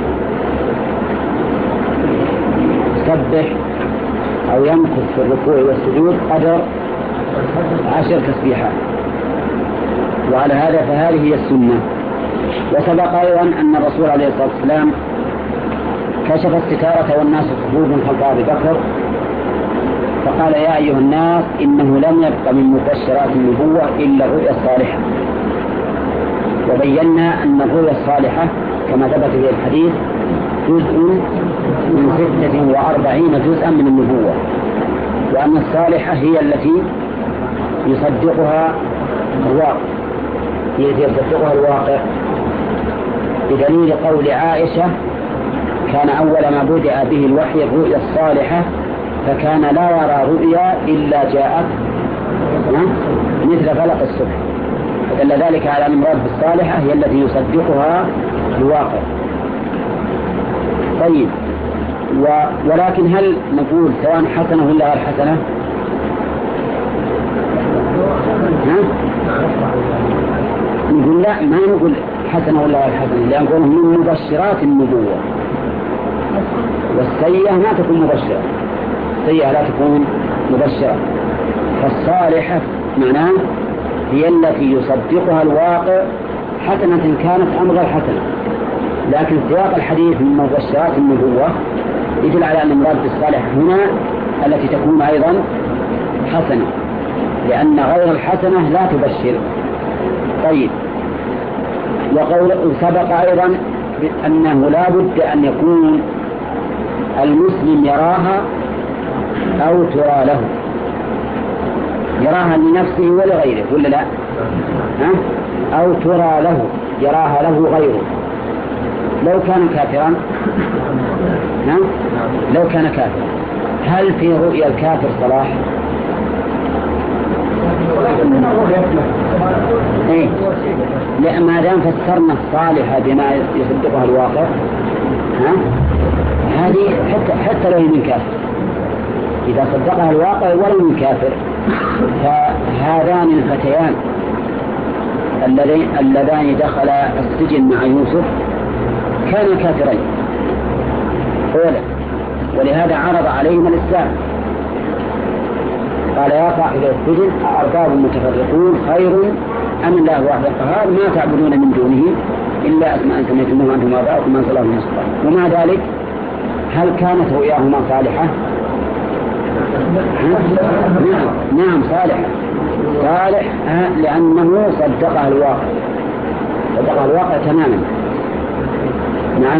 يسبح أو يمكث في الركوع والسجود قدر عشر تسبيحات، وعلى هذا فهذه هي السنة. وسبق أيضا أن الرسول عليه الصلاة والسلام كشف الستارة والناس صفوف خلف أبي بكر فقال يا أيها الناس إنه لم يبق من مبشرات النبوة إلا الرؤيا الصالحة. وبينا أن الرؤيا الصالحة كما ثبت في الحديث جزء من ستة وأربعين جزءا من النبوة، وأن الصالحة هي التي يصدقها الواقع هي التي يصدقها الواقع بدليل قول عائشة كان أول ما بدأ به الوحي الرؤيا الصالحة فكان لا يرى رؤيا إلا جاءت مثل فلق الصبح، فدل ذلك على أن المراد بالصالحة هي التي يصدقها الواقع. طيب و... ولكن هل نقول سواء حسنة ولا غير حسنة؟ ها؟ نقول لا، ما نقول حسنة ولا غير حسنة، لأن نقول من مبشرات النبوة، والسيئة ما تكون مبشرة، السيئة لا تكون مبشرة. فالصالحة معناه هي التي يصدقها الواقع حسنة كانت أم غير حسنة، لكن سياق الحديث من مبشرات النبوة يدل على أن المراد بالصالحة هنا التي تكون أيضا حسنة، لأن غير الحسنة لا تبشر. طيب، وقول سبق أيضا أنه لا بد أن يكون المسلم يراها أو ترى له، يراها لنفسه ولغيره ولا لا؟ ها؟ أو ترى له، يراها له غيره. لو كان كافرا ها؟ لو كان كافرا هل في رؤيا الكافر صلاح؟ إيه؟ لا، ما دام فسرنا الصالحة بما يصدقها الواقع ها؟ هذه حتى حتى لو من كافر إذا صدقها الواقع ولو من كافر. فهذان الفتيان اللذان دخلا السجن مع يوسف كانا كافرين أولا، ولهذا عرض عليهم الإسلام، قال يا صاحب السجن أأرباب متفرقون خير أم الله واحد القهار ما تعبدون من دونه إلا أسماء سميتموها أنتم وآباؤكم ما أنزل الله من سلطان. ومع ذلك هل كانت رؤياهما صالحة؟ نعم نعم صالحة، صالح لأنه صدقها الواقع، صدقها الواقع تماما. نعم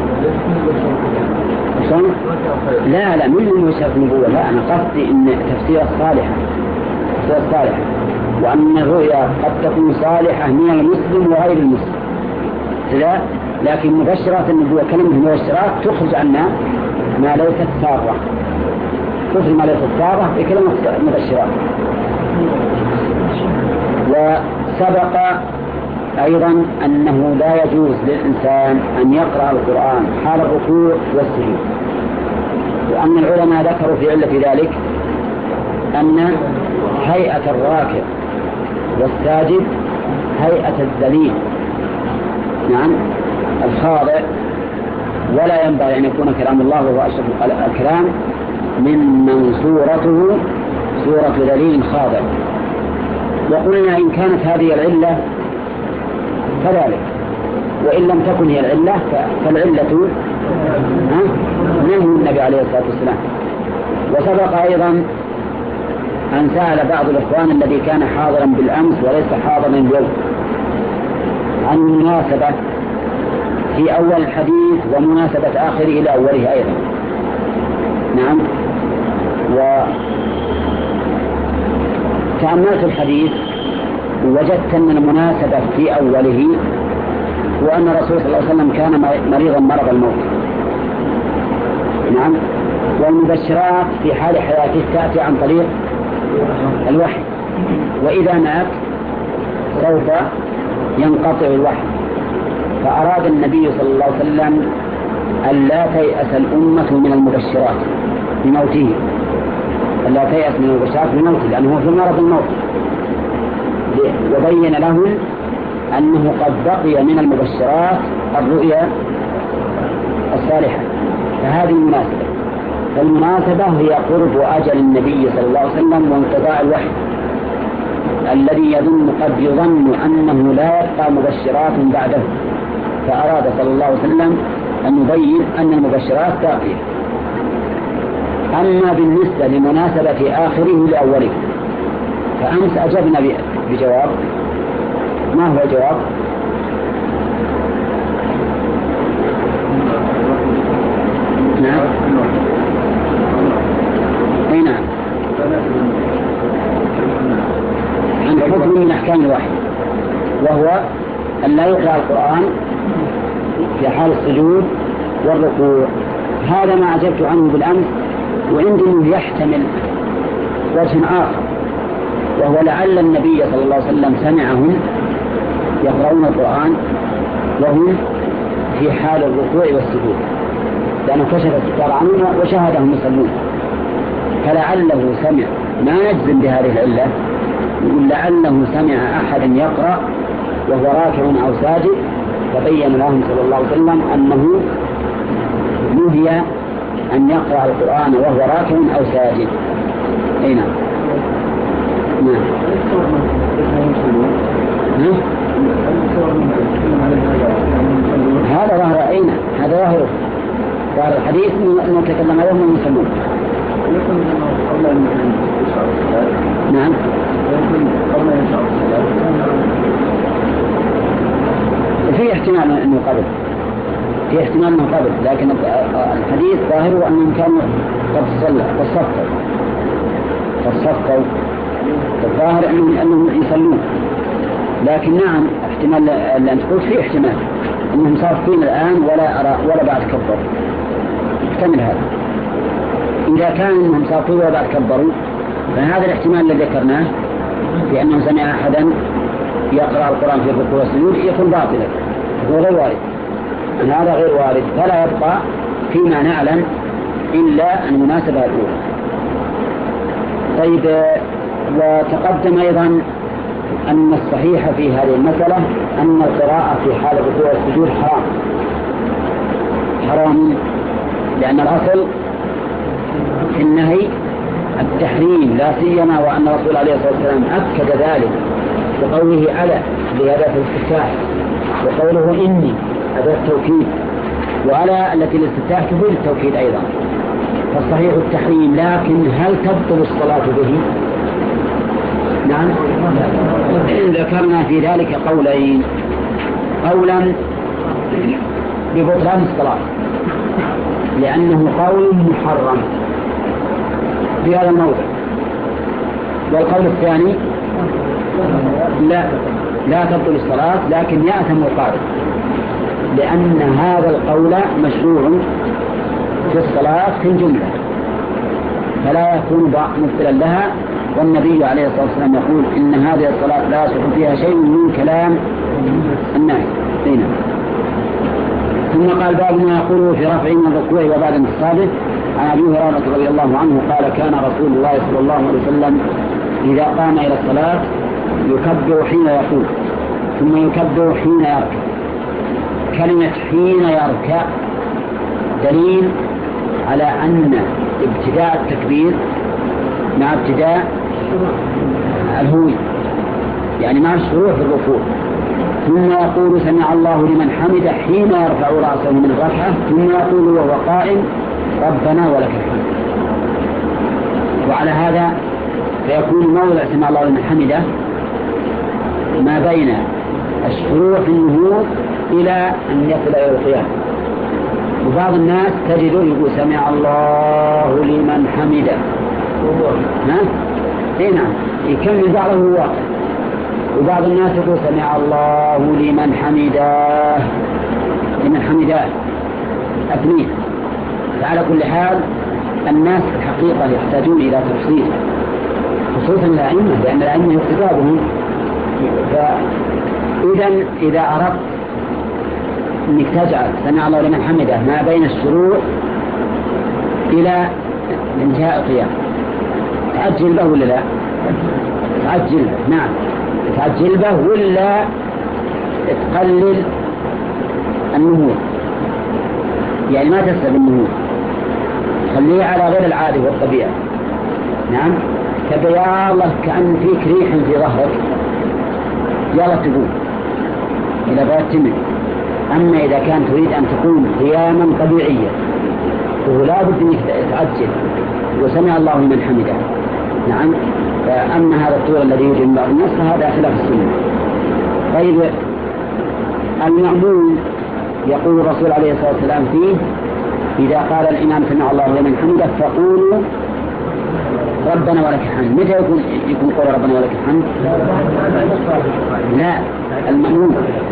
لا لا من المشرف النبوة، لا، أنا قصدي إن تفسير الصالحة تفسير الصالحة وأن الرؤيا قد تكون صالحة من المسلم وغير المسلم لا، لكن مبشرات النبوة كلمة مبشرات تخرج عنا ما ليست سارة، تخرج ما ليست سارة بكلمة مبشرات. وسبق أيضا أنه لا يجوز للإنسان أن يقرأ القرآن حال الركوع والسجود، وأن العلماء ذكروا في علة ذلك أن هيئة الراكع والساجد هيئة الذليل، نعم الخاضع، ولا ينبغي أن يكون كلام الله وهو أشرف الكلام ممن صورته صورة ذليل خاضع. وقلنا إن كانت هذه العلة كذلك، وإن لم تكن هي العلة فالعلة نهي النبي عليه الصلاة والسلام. وسبق أيضا أن سأل بعض الإخوان الذي كان حاضرا بالأمس وليس حاضرا اليوم عن مناسبة في أول الحديث ومناسبة آخره إلى أوله أيضا. نعم. وتأملت الحديث وجدت أن المناسبة في أوله وأن الرسول صلى الله عليه وسلم كان مريضا مرض الموت. نعم. والمبشرات في حال حياته تأتي عن طريق الوحي، وإذا مات سوف ينقطع الوحي. فأراد النبي صلى الله عليه وسلم أن لا تيأس الأمة من المبشرات بموته، أن لا تيأس من المبشرات بموته لأنه في مرض الموت، وبين لهم أنه قد بقي من المبشرات الرؤيا الصالحة. فهذه المناسبة. فالمناسبة هي قرب أجل النبي صلى الله عليه وسلم وانقضاء الوحي الذي يظن قد يظن أنه لا يبقى مبشرات بعده، فأراد صلى الله عليه وسلم أن يبين أن المبشرات باقية. أما بالنسبة لمناسبة آخره لأوله فأمس أجبنا بجواب. ما هو الجواب؟ نعم. أي نعم. عن حكم من أحكام الوحي، وهو أن لا يقرأ القرآن في حال السجود والركوع. هذا ما أجبت عنه بالأمس، وعندي أنه يحتمل وجه آخر، وهو لعل النبي صلى الله عليه وسلم سمعهم يقرؤون القرآن وهم في حال الركوع والسجود، لأنه كشف الستار عنهم وشاهدهم يصلون، فلعله سمع. ما نجزم بهذه العلة، يقول لعله سمع أحدا يقرأ وهو راكع أو ساجد فبين لهم صلى الله عليه وسلم أنه نهي أن يقرأ القرآن وهو راكع أو ساجد. أي نعم. نعم. هذا ظاهر. أين هذا ظاهر ظاهر الحديث أنه تكلم عليهم المسلمون. نعم. في احتمال أنه قبل في احتمال أنه قبل لكن الحديث ظاهر أنهم كانوا قد صلوا قد صفوا قد صفوا الظاهر أنهم أنهم يصلون. لكن نعم احتمال لأن تقول في احتمال أنهم صافين الآن ولا أرى ولا بعد كبروا. احتمل هذا. إذا كان أنهم صافوا ولا بعد كبروا فهذا الاحتمال الذي ذكرناه بأنه سمع أحدا يقرأ القرآن في الركوع والسجود يكون باطلا، هو غير وارد. هذا غير وارد، فلا يبقى فيما نعلم إلا المناسبة الأولى. طيب. وتقدم أيضا أن الصحيح في هذه المسألة أن القراءة في حال الركوع والسجود حرام حرام لأن الأصل في النهي التحريم، لا سيما وأن الرسول عليه الصلاة والسلام أكد ذلك بقوله على لهذا الاستفتاح، وقوله إني هذا التوكيد، وعلى التي الاستفتاح تفيد التوكيد أيضا. فالصحيح التحريم، لكن هل تبطل الصلاة به؟ نعم. ذكرنا في ذلك قولين: قولا ببطلان الصلاة لأنه قول محرم في هذا الموضع، والقول الثاني لا لا تبطل الصلاة لكن يأثم القارئ، لأن هذا القول مشروع في الصلاة في الجملة فلا يكون مبطلا لها. والنبي عليه الصلاة والسلام يقول إن هذه الصلاة لا يصح فيها شيء من كلام الناس هنا. ثم قال باب ما يقوله في رفع من الركوع وبعد انتصابه. عن ابي هريره رضي الله عنه قال كان رسول الله صلى الله عليه وسلم اذا قام الى الصلاه يكبر حين يقول ثم يكبر حين يركع. كلمه حين يركع دليل على ان ابتداء التكبير مع ابتداء الهوي، يعني مع الشروع في الركوع. ثم يقول سمع الله لمن حمده حين يرفع رأسه من الركعة، ثم يقول وهو قائم ربنا ولك الحمد. وعلى هذا فيكون موضع سمع الله لمن حمده ما بين الشروع في النهوض إلى أن يصل إلى القيام. وبعض الناس تجده يقول سمع الله لمن حمده، ها؟ إيه نعم، يكمل بعضه هو. وبعض الناس يقول سمع الله لمن حمده لمن حمده اثنين. فعلى كل حال الناس في الحقيقة يحتاجون إلى تفصيل، خصوصا الأئمة، لأن الأئمة يكتبهم. فإذا إذا أردت أنك تجعل سمع الله لمن حمده ما بين الشروع إلى انتهاء القيام، تعجل به ولا لا؟ تعجل به، نعم تعجل به، ولا تقلل النهوض، يعني ما تسبب النهوض، خليه على غير العادة والطبيعة. نعم تبقى يا الله كأن فيك ريح في ظهرك يلا تقوم إذا بغيت تمن. أما إذا كان تريد أن تكون قياما طبيعيا فهو لا بد أنك تعجل وسمع الله لمن حمده. نعم. أما هذا الطول الذي يوجد من بعض الناس فهذا خلاف السنة. طيب المأمون يقول الرسول عليه الصلاة والسلام فيه إذا قال الإمام سمع الله لمن حمده فقولوا ربنا ولك الحمد. متى يكون يكون قول ربنا ولك الحمد؟ لا، المأمون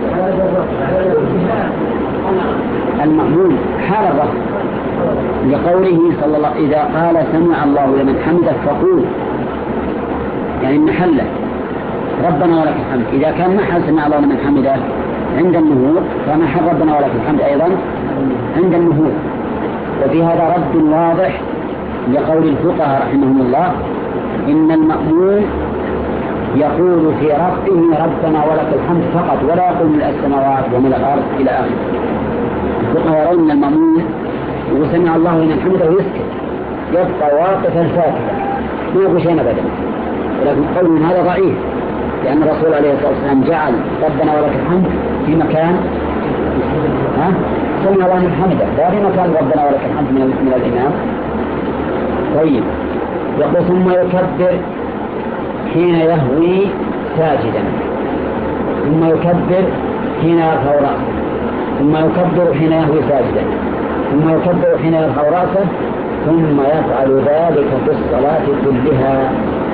المأمون حال الرفع لقوله صلى الله إذا قال سمع الله لمن حمده فقول، يعني محله ربنا ولك الحمد. إذا كان محل سمع الله لمن حمده عند النهوض فمحل ربنا ولك الحمد أيضا عند النهوض. وفي هذا رد واضح لقول الفقهاء رحمهم الله إن المأمون يقول في رفعه ربنا ولك الحمد فقط، ولا يقول من السماوات ومن الأرض إلى آخره. الفقهاء يرون المأمون وسمع الله لمن حمده ويسكت، يبقى واقفا ساكتا ما يقول شيء أبدا. ولكن قول هذا ضعيف، لأن الرسول عليه الصلاة والسلام جعل ربنا ولك الحمد في مكان ها سمع الله لمن حمده، لا في مكان ربنا ولك الحمد من, من الإمام. طيب يقول ثم يكبر حين يهوي ساجدا، ثم يكبر حين يرفع رأسه، ثم يكبر حين يهوي ساجدا، ثم يكبر حين يرفع رأسه، ثم يفعل ذلك في الصلاة كلها.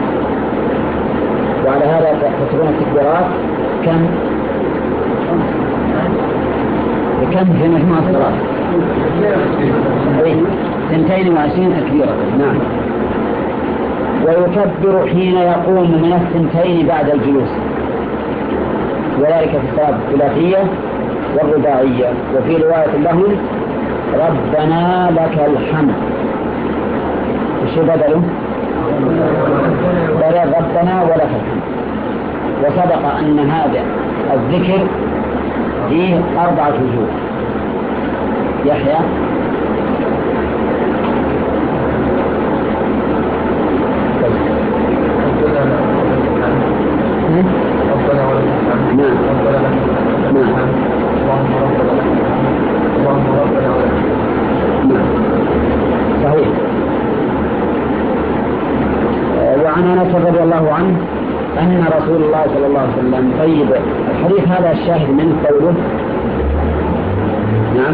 وعلى هذا تحسبون التكبيرات كم كم في مجموعة الصلاة؟ اثنتين وعشرين تكبيرة. نعم. ويكبر حين يقوم من الثنتين بعد الجلوس، وذلك في الصلاة الثلاثية والرباعية. وفي رواية لهم ربنا لك الحمد، وش بدله؟ بدل ربنا ولك الحمد. وسبق أن هذا الذكر فيه أربعة وجوه. يحيى صحيح. وعن أنس رضي الله عنه أن رسول الله صلى الله عليه وسلم طيب الحديث هذا الشاهد منه قوله نعم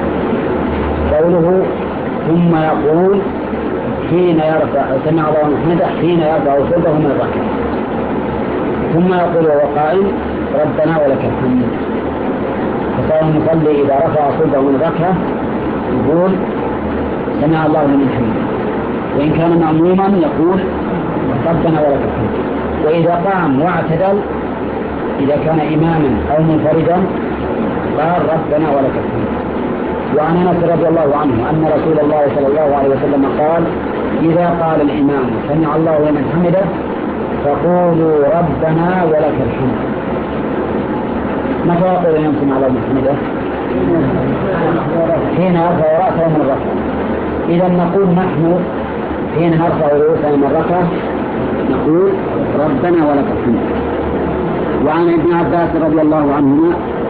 قوله ثم يقول حين يرفع سمع الله لمن حمده حين يرفع صلبه من الركعة، ثم يقول وهو قائم ربنا ولك الحمد. فصار المصلي إذا رفع صلبه من الركعة يقول سمع الله لمن حمده، وإن كان مأموما يقول ربنا ولك الحمد. وإذا قام واعتدل إذا كان إماما أو منفردا قال ربنا ولك الحمد. وعن أنس رضي الله عنه أن رسول الله صلى الله عليه وسلم قال إذا قال الإمام سمع الله لمن حمده فقولوا ربنا ولك الحمد. متى يقول الإمام سمع الله لمن حمده؟ حين يرفع رأسه من الركعة. إذا نقول نحن حين نرفع رؤوسنا من الركعة نقول ربنا ولك الحمد. وعن ابن عباس رضي الله عنهما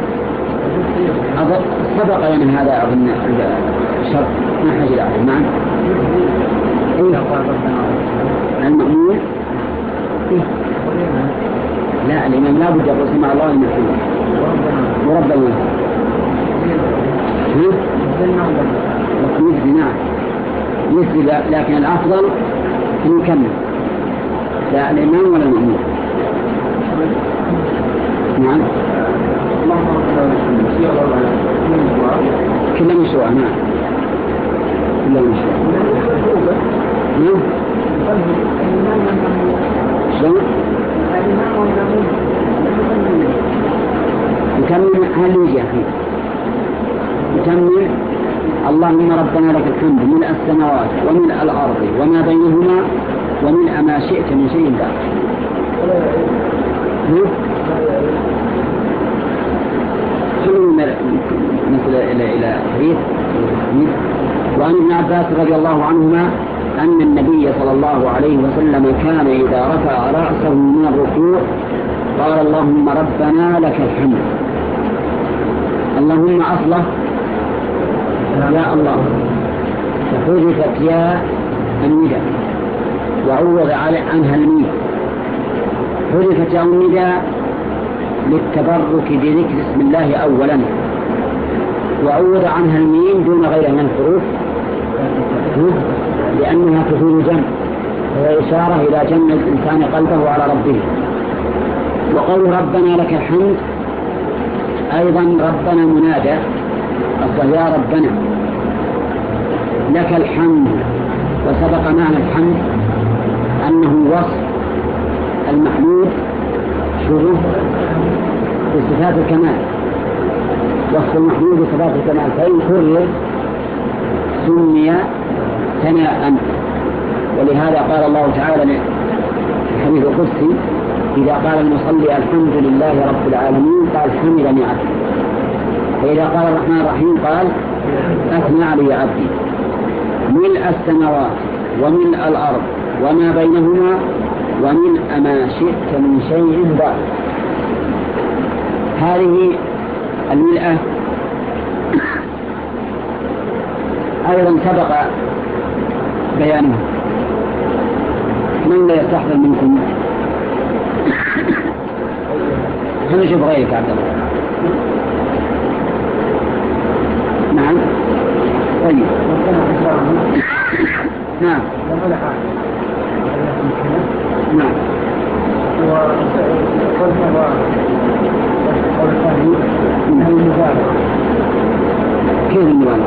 سبق لنا هذا أظن الشرط ما حاجة له معا إيه المأمون إيه؟ لا الإمام لا بد يقول سمع الله لمن حمده وربنا يسري نعم يسري لكن الأفضل أن يكمل لا الإمام ولا المأمون. نعم كلها مشروع. نعم كلها مشروع. نعم شلون نكمل هل يجي أخي نكمل اللهم ربنا لك الحمد ملء السماوات وملء الأرض وما بينهما وملء ما شئت من شيء بعد. مثل إلى إلى حديث. وعن ابن عباس رضي الله عنهما أن النبي صلى الله عليه وسلم كان إذا رفع رأسه من الركوع قال اللهم ربنا لك الحمد. اللهم أصله يا الله فحذفت يا النداء وعوض عنها الميم. حذفت يا النداء للتبرك بذكر اسم الله أولا وعوض عنها الميم دون غيرها من الحروف لأنها تفيد جمع وهي إشارة إلى جمع الإنسان قلبه على ربه. وقول ربنا لك الحمد أيضا ربنا منادى أصلا يا ربنا لك الحمد. وسبق معنى الحمد أنه وصف المحمود شروط بصفات الكمال. وصف المحمود بصفات الكمال فإن كرر سمي ثناء. ولهذا قال الله تعالى في الحديث القدسي إذا قال المصلي الحمد لله رب العالمين قال حمدني عبدي. فإذا قال الرحمن الرحيم قال أثنى علي عبدي. ملء السماوات وملء الأرض وما بينهما وملء ما شئت من شيء بعد. هذه الملأة أيضا سبق بيانها. من لا يستحضر منكم؟ خلينا نشوف غيرك عبد الله. نعم طيب نعم نعم كيف المبالغة؟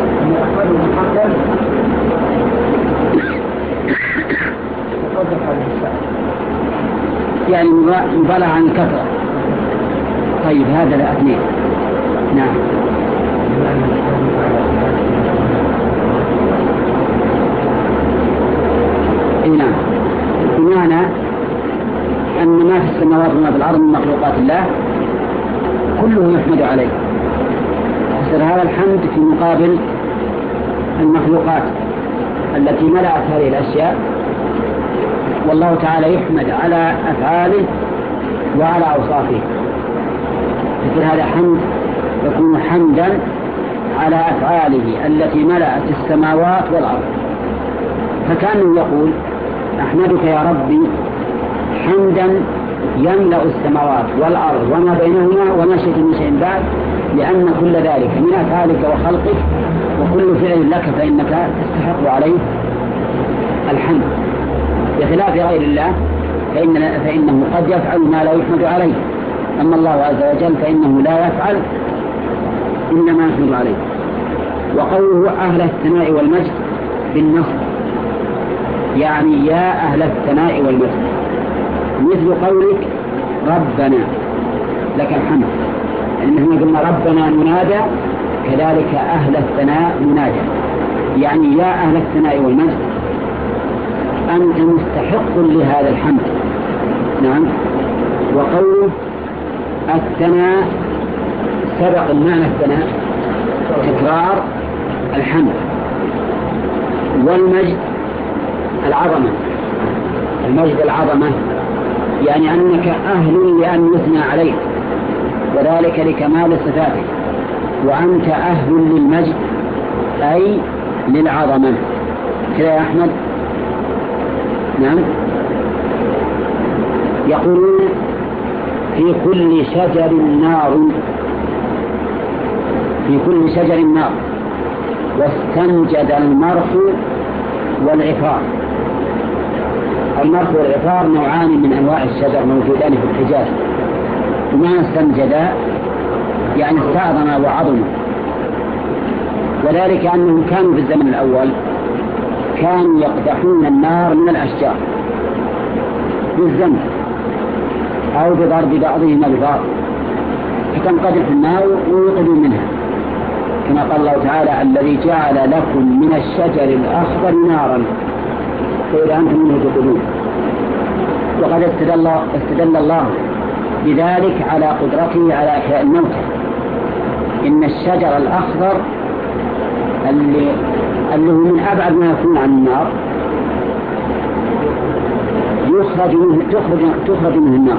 يعني مبالغة عن الكثرة. طيب هذا لا أثنين. نعم نعم بمعنى أن ما في السماوات وما في الأرض من مخلوقات الله كله يحمد عليه. يصير هذا الحمد في مقابل المخلوقات التي ملأت هذه الأشياء والله تعالى يحمد على أفعاله وعلى أوصافه. مثل هذا حمد يكون حمدا على أفعاله التي ملأت السماوات والأرض. فكأنه يقول أحمدك يا ربي حمدا يملأ السماوات والأرض وما بينهما وما شئت من شيء بعد لأن كل ذلك من أفعالك وخلقك وكل فعل لك فإنك تستحق عليه الحمد. بخلاف غير الله فإن فإنه قد يفعل ما لا يحمد عليه. أما الله عز وجل فإنه لا يفعل إنما يحمد عليه. وقوله أهل الثناء والمجد بالنصر يعني يا أهل الثناء والمجد مثل قولك ربنا لك الحمد. إنه قلنا ربنا منادى، كذلك أهل الثناء منادى، يعني يا أهل الثناء والمجد أنت مستحق لهذا الحمد. نعم. وقوله الثناء سبق المعنى الثناء تكرار الحمد، والمجد العظمة، المجد العظمة يعني أنك أهل لأن يثنى عليك، وذلك لكمال صفاتك، وأنت أهل للمجد أي للعظمة. كذا يا أحمد؟ نعم. يقولون في كل شجر نار، في كل شجر نار، واستنجد المرخ والعفار. المرخ والعفار نوعان من أنواع الشجر موجودان في الحجاز. وما استنجد يعني استعظم وعظم، وذلك أنهم كانوا في الزمن الأول كانوا يقدحون النار من الأشجار بالزمن أو بضرب بعضهما ببعض فتنقدح النار ويوقدوا منها، كما قال الله تعالى الذي جعل لكم من الشجر الأخضر نارا فإذا أنتم منه توقدون. وقد استدل, استدل الله بذلك على قدرته على إحياء الموتى. إن الشجر الأخضر اللي, اللي هو من أبعد ما يكون عن النار يخرج منه تخرج, تخرج منه النار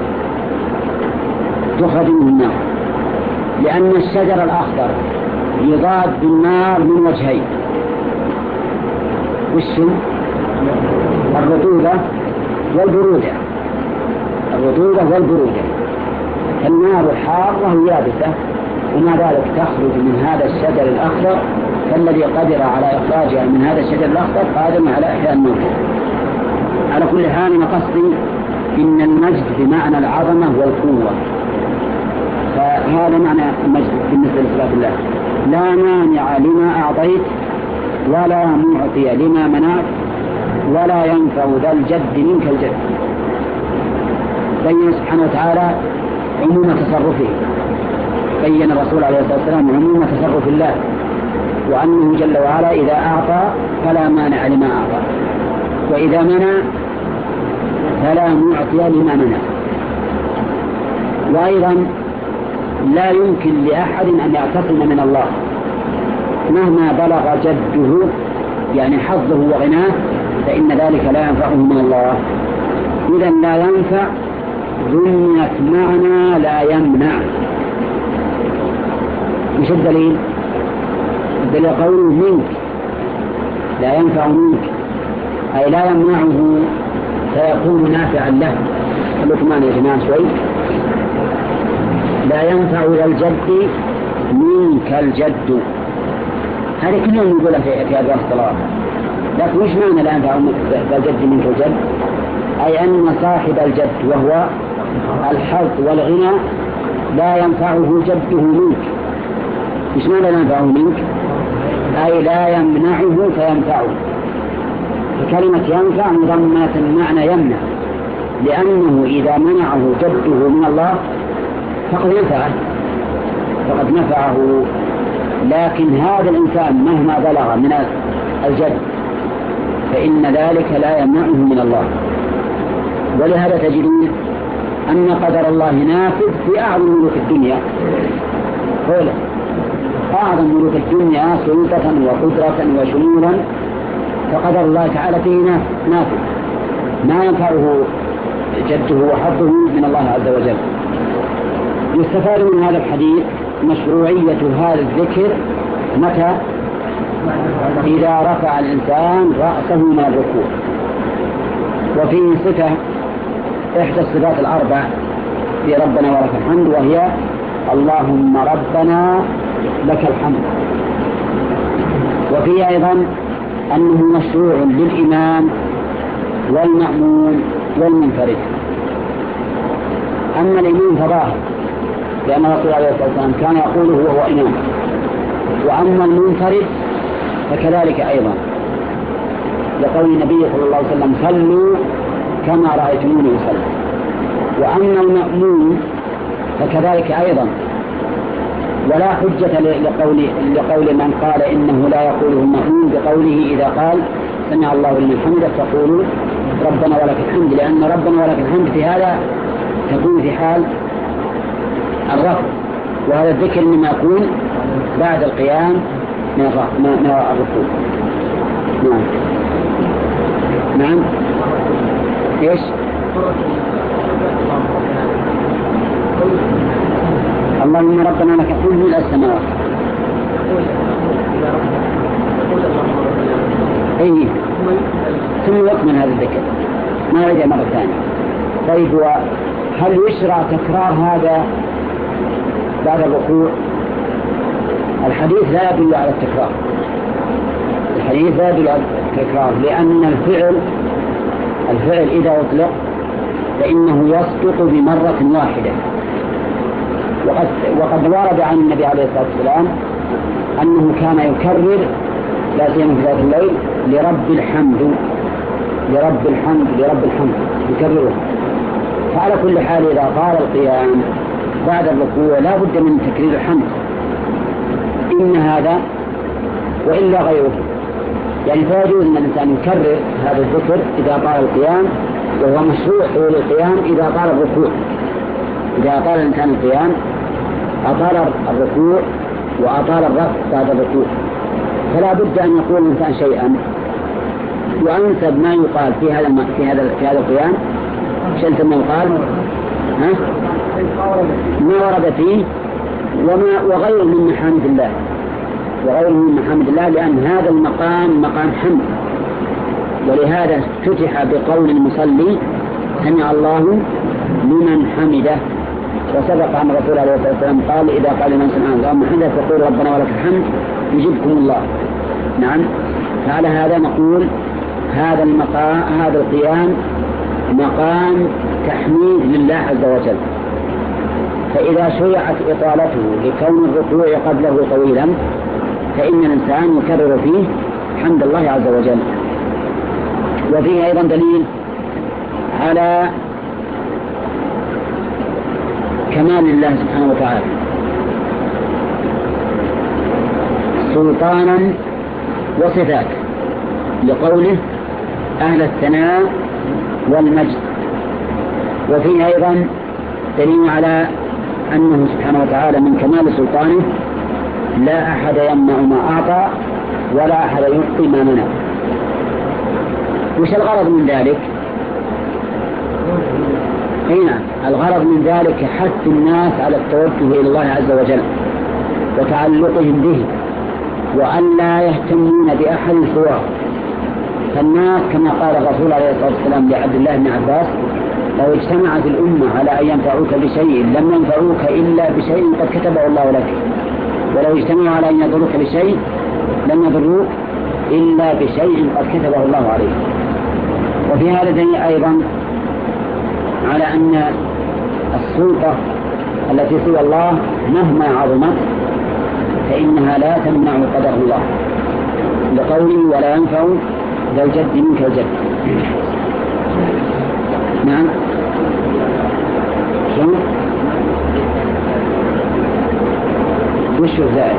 تخرج منه النار لأن الشجر الأخضر يضاد بالنار من وجهين: والشم الرطوبة والبرودة، الرطوبة والبرودة. فالنار حارة يابسة، وما ذلك تخرج من هذا الشجر الأخضر، فالذي قدر على إخراجها من هذا الشجر الأخضر قادم على إحياء الموت. على كل حال أنا قصدي إن المجد بمعنى العظمة والقوة، فهذا معنى المجد بالنسبة لصفات الله. لا مانع لما أعطيت ولا معطي لما منعت ولا ينفع ذا الجد منك الجد. بين سبحانه وتعالى عموم تصرفه، بين الرسول عليه الصلاة والسلام عموم تصرف الله، وأنه جل وعلا إذا أعطى فلا مانع لما أعطى، وإذا منع فلا معطي لما منع. وأيضا لا يمكن لأحد أن يعتصم من الله مهما بلغ جده يعني حظه وغناه، فإن ذلك لا ينفعه من الله. إذا لا ينفع ضمنت معنى لا يمنع. مش الدليل؟ الدليل قوله منك، لا ينفع منك أي لا يمنعه فيكون نافعا له. خلوكم معنا يا جماعة شوي. لا ينفع ذا الجد منك الجد، هذه كلهم نقولها في هذا الصلاة. لكن وش معنى لا ينفع ذا الجد منك الجد؟ أي أن صاحب الجد وهو الحظ والغنى لا ينفعه جده منك. وش معنى لا ينفعه منك؟ أي لا يمنعه فينفعه. فكلمة ينفع مضمنة المعنى يمنع، لأنه إذا منعه جده من الله فقد نفعه فقد نفعه لكن هذا الإنسان مهما بلغ من الجد فإن ذلك لا يمنعه من الله. ولهذا تجدون أن قدر الله نافذ في أعظم ملوك الدنيا. قوله أعظم ملوك الدنيا سلطة وقدرة وشمولا، فقدر الله تعالى فيه نافذ ما ينفعه جده وحظه من الله عز وجل. يستفاد من هذا الحديث مشروعية هذا الذكر متى؟ إذا رفع الإنسان رأسه من الركوع. وفيه صفة إحدى الصفات الأربع في ربنا ولك الحمد، وهي اللهم ربنا لك الحمد. وفيه أيضا أنه مشروع للإمام والمأمون والمنفرد. أما الإمام فظاهر لأن الرسول عليه الصلاة والسلام كان يقوله وهو إمام، وأما المنفرد فكذلك أيضا لقول النبي صلى الله عليه وسلم صلوا كما رأيتموني أصلي. وأما المأمون فكذلك أيضا. ولا حجة لقول, لقول من قال إنه لا يقوله المأمون بقوله إذا قال سمع الله لمن حمده فقولوا ربنا ولك الحمد، لأن ربنا ولك الحمد في هذا تكون في حال الرفع، وهذا الذكر مما يكون بعد القيام من الركوع. نعم نعم ايش؟ اللهم ربنا لك الحمد ملء السماوات. اي ثم يكمل هذا الذكر ما يرجع مرة ثانية. طيب هل يشرع تكرار هذا بعد الركوع؟ الحديث لا يدل على التكرار، الحديث لا يدل على التكرار، لأن الفعل الفعل إذا أطلق فإنه يسقط بمرة واحدة. وقد, وقد ورد عن النبي عليه الصلاة والسلام أنه كان يكرر لا سيما في ذات الليل لرب الحمد لرب الحمد لرب الحمد يكرره. فعلى كل حال إذا قال القيام بعد الركوع لا بد من تكرير الحمد، إن هذا وإلا غيره. يعني فيجوز أن الإنسان يكرر هذا الذكر إذا قال القيام، وهو مشروع طول القيام إذا قال الركوع. إذا قال الإنسان القيام أطال الركوع وأطال الرفع بعد الركوع، فلا بد أن يقول الإنسان شيئا. وأنسب ما يقال في هذا في هذا في هذا القيام شلت ما يقال ها ما ورد فيه وما وغيره من محامد الله وغيره من محامد الله، لأن هذا المقام مقام حمد، ولهذا افتتح بقول المصلي سمع الله لمن حمده. وسبق عن رسول الله عليه الصلاة والسلام قال إذا قال لمن سمع الله حمده فقول ربنا ولك الحمد يجبكم الله. نعم. فعلى هذا نقول هذا المقام هذا القيام مقام تحميد لله عز وجل، فإذا شرعت إطالته لكون الركوع قبله طويلا فإن الإنسان يكرر فيه حمد الله عز وجل. وفيه أيضا دليل على كمال الله سبحانه وتعالى سلطانا وصفات، لقوله أهل الثناء والمجد. وفيه أيضا دليل على أنه سبحانه وتعالى من كمال سلطانه لا أحد يمنع ما أعطى ولا أحد يعطي ما منع. وش الغرض من ذلك؟ هنا الغرض من ذلك حث الناس على التوجه إلى الله عز وجل وتعلقهم به، وأن لا يهتمون بأحد سواه. فالناس كما قال الرسول عليه الصلاة والسلام لعبد الله بن عباس لو اجتمعت الأمة على أن ينفعوك بشيء لم ينفعوك إلا بشيء قد كتبه الله لك، ولو اجتمعوا على أن يضروك بشيء لم يضروك إلا بشيء قد كتبه الله عليك. وفي هذا دليل أيضا على أن السلطة التي سوى الله مهما عظمت فإنها لا تمنع قدر الله، لقوله ولا ينفع ذا الجد منك الجد. نعم. شو وش الزائد؟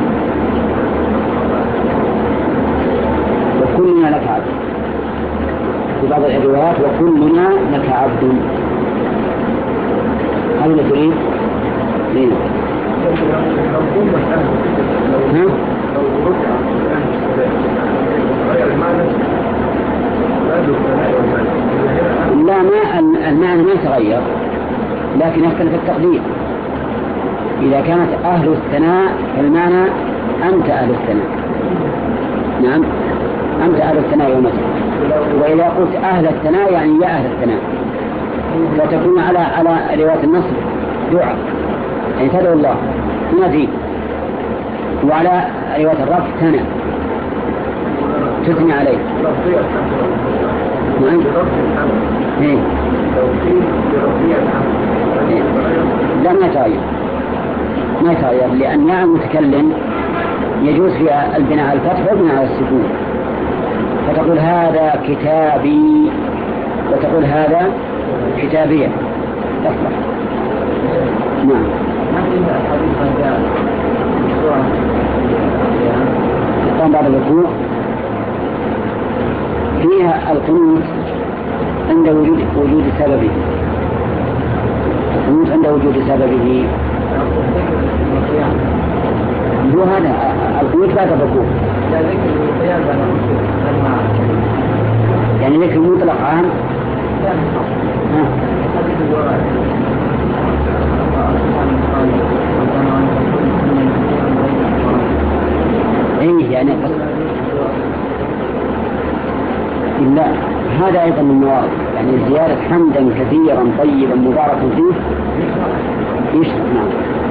وكلنا لك عبد، في بعض الروايات وكلنا لك عبد. هل تريد؟ ليه؟ ها؟ لا، ما المعنى ما يتغير، لكن يختلف التقدير. إذا كانت أهل الثناء فالمعنى أنت أهل الثناء. نعم، أنت أهل الثناء والمجد. وإذا قلت أهل الثناء يعني يا أهل الثناء، فتكون على على رواية النصر دعاء، يعني تدعو الله تنادي، وعلى رواية الرفع ثنى تثني عليه. نعم. إيه. إيه. لا، ما يتغير ما يتغير لأن يا المتكلم يجوز في البناء على الفتح والبناء على السكون، فتقول هذا كتابي وتقول هذا كتابية تصلح. نعم. بعد الركوع فيها القنوت عند وجود وجود سببه، القنوت عند وجود سببه هو هذا القنوت بعد الركوع، يعني ذكر مطلق عام. ايه يعني لا، هذا ايضا من الموارد، يعني زيادة حمدا كثيرا طيبا مباركا فيه يشرع. نعم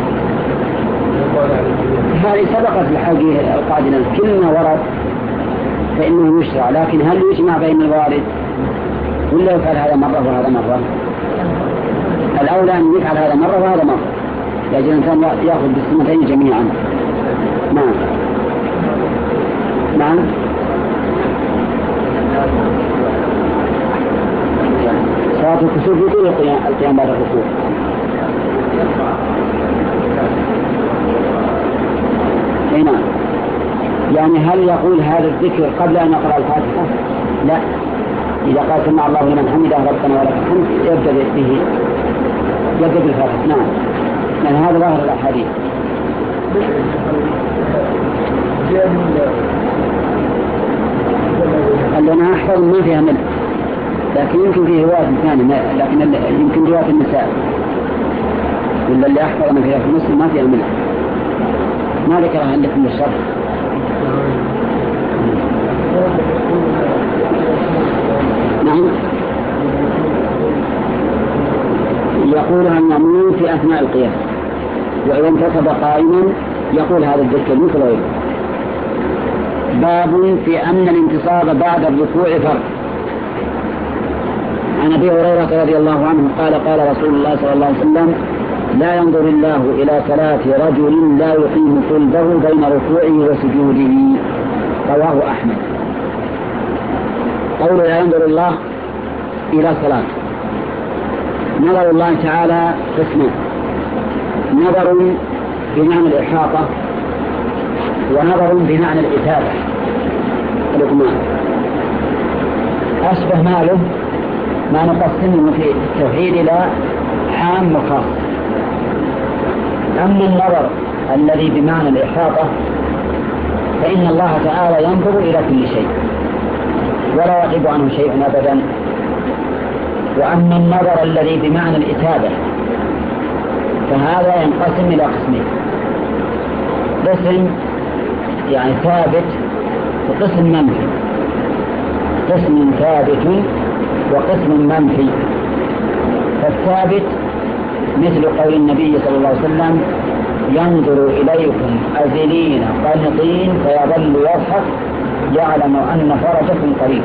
هذه سبقت الحقيقة القاعدة، كلمة ورد فإنه يشرع، لكن هل يجمع بين الوارد ولا يفعل هذا مرة وهذا مرة؟ الأولى أن يفعل هذا مرة وهذا مرة، يجب الإنسان يأخذ بالسنتين جميعا. نعم نعم صلاة الكسوف يقول القيام بعد الركوع. نعم يعني هل يقول هذا الذكر قبل أن يقرأ الفاتحة؟ لا، إذا قال سمع الله لمن حمده ربنا ولك الحمد يبدأ به، يبدأ بالفاتحة. نعم لأن هذا ظاهر الأحاديث. اللي أنا أحفظ ما فيها ملء، لكن يمكن فيه رواية ثانية، لكن يمكن رواية النساء، ولا اللي أحفظ ما فيها في مسلم ما فيها ملء، ما ذكرها عندكم بالشرح. نعم يقولها المأمون في أثناء القيام، وإذا انتصب قائما يقول هذا الذكر مثل غيره. باب في أن الانتصاب بعد الركوع فرض. عن أبي هريرة رضي الله عنه قال قال رسول الله صلى الله عليه وسلم لا ينظر الله إلى صلاة رجل لا يقيم قلبه بين ركوعه وسجوده، رواه أحمد. قول لا ينظر الله إلى صلاة، نظر الله تعالى قسمان: نظر بمعنى الإحاطة، ونظر بمعنى الإثابة. الإطمئنان أشبه ماله ما نقسمه في التوحيد إلى عام وخاص. أما النظر الذي بمعنى الإحاطة فإن الله تعالى ينظر إلى كل شيء ولا يغيب عنه شيء أبدا. وأما النظر الذي بمعنى الإتابة فهذا ينقسم إلى قسمين: قسم يعني ثابت وقسم منفي. قسم ثابت وقسم منفي. فالثابت مثل قول النبي صلى الله عليه وسلم: ينظر إليكم أزلين قانطين فيظل يضحك يعلم أن فرجكم قريب،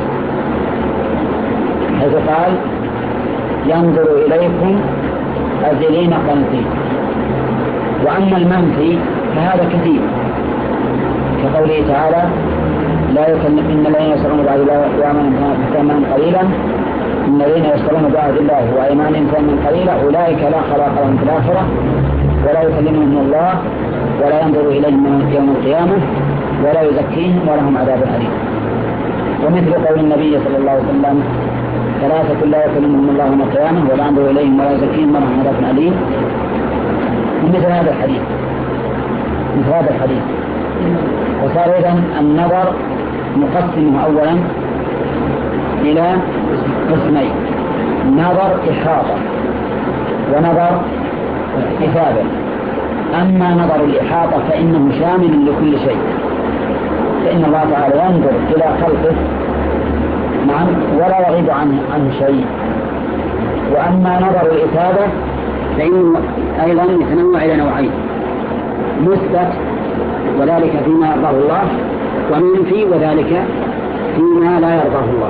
حيث قال: ينظر إليكم أزلين قانطين. وأما المنفي فهذا كثير، كقوله تعالى: لا يكلف إن الذين يشترون بعهد الله وأيمانهم ثمنا قليلا إن الذين يشترون بعهد الله وأيمانهم ثمنا قليلا أولئك لا خلاق لهم في الآخرة ولا يكلمهم الله ولا ينظر إليهم يوم القيامة ولا يزكيهم ولهم عذاب أليم. ومثل قول النبي صلى الله عليه وسلم: ثلاثة لا يكلمهم الله يوم القيامة ولا ينظر إليهم ولا يزكيهم ولهم عذاب أليم. ومثل هذا الحديث مثل هذا الحديث وصار إذن النظر مقسمه أولا إلى قسمين: نظر إحاطة ونظر إثابة. أما نظر الإحاطة فإنه شامل لكل شيء، فإن الله تعالى ينظر إلى خلقه نعم ولا يغيب عنه, عنه شيء. وأما نظر الإثابة فإنه أيضا يتنوع إلى نوعين: مثبت وذلك فيما يرضاه الله، ومنفي وذلك فيما لا يرضاه الله.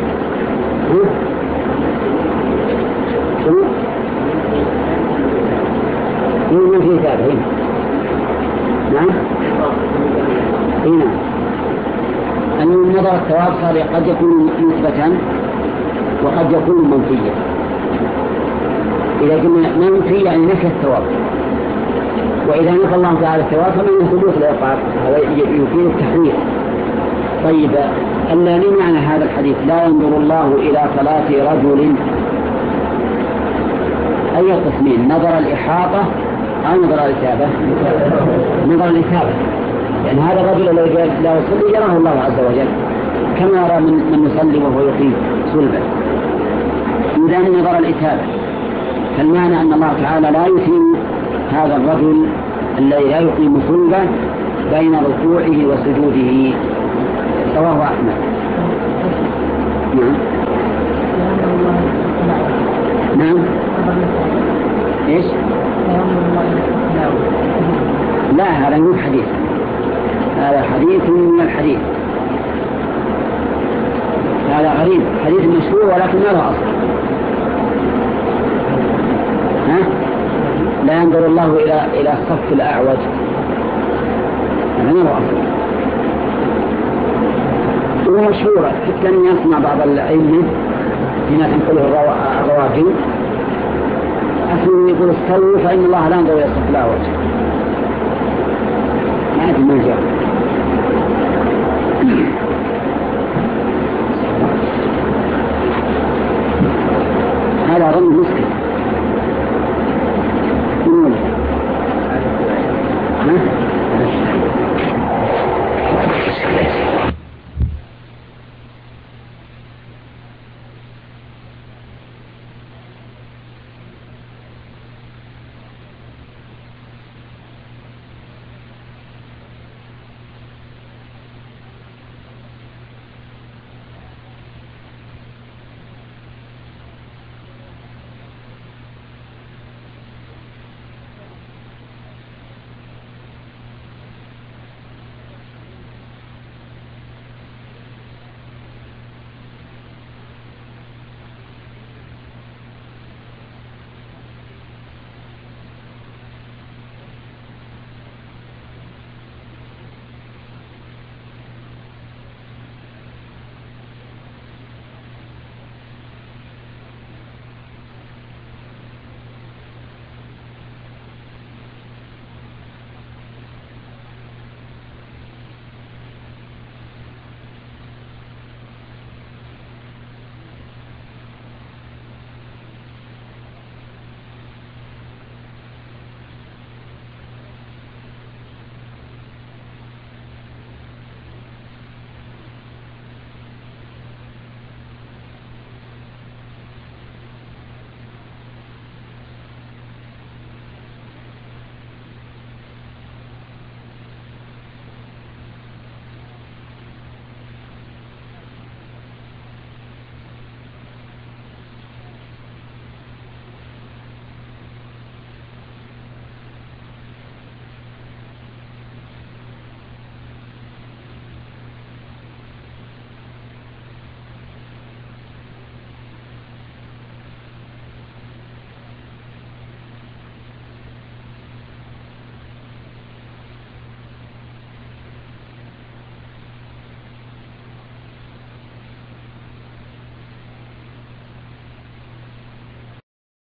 من في ثابت نعم هنا أن النظر الثواب صار قد يكون مثبتا وقد يكون منفيا. إذا كنا منفي يعني نفي الثواب، وإذا نفى الله تعالى الثواب فمن ثبوت العقاب هذا يفيد التحرير. طيب الذي معنى هذا الحديث لا ينظر الله إلى صلاة رجل أي قسمين، نظر الإحاطة أو نظر الإثابة؟ نظر الإثابة، لأن هذا الرجل الذي لا يصلي يراه الله عز وجل كما يرى من, من يصلي وهو يقيم صلبا. إذن نظر الإثابة، فالمعنى أن الله تعالى لا يثيب هذا الرجل الذي لا يقيم صلبا بين ركوعه وسجوده. رواه أحمد. نعم نعم إيش؟ لا هذا مو حديث، هذا حديث من الحديث، هذا غريب، حديث مشهور ولكن ما له أصل. ها؟ لا ينظر الله إلى إلى الصف الأعوج، هذا ما له أصل. ومشهورة حتى أن يسمع بعض العلم هنا تنقله الروافي أصله يقول استووا فإن الله لا ينظر إلى الصف الأعوج، ما أدري ما جاء. هذا ظن مسكت.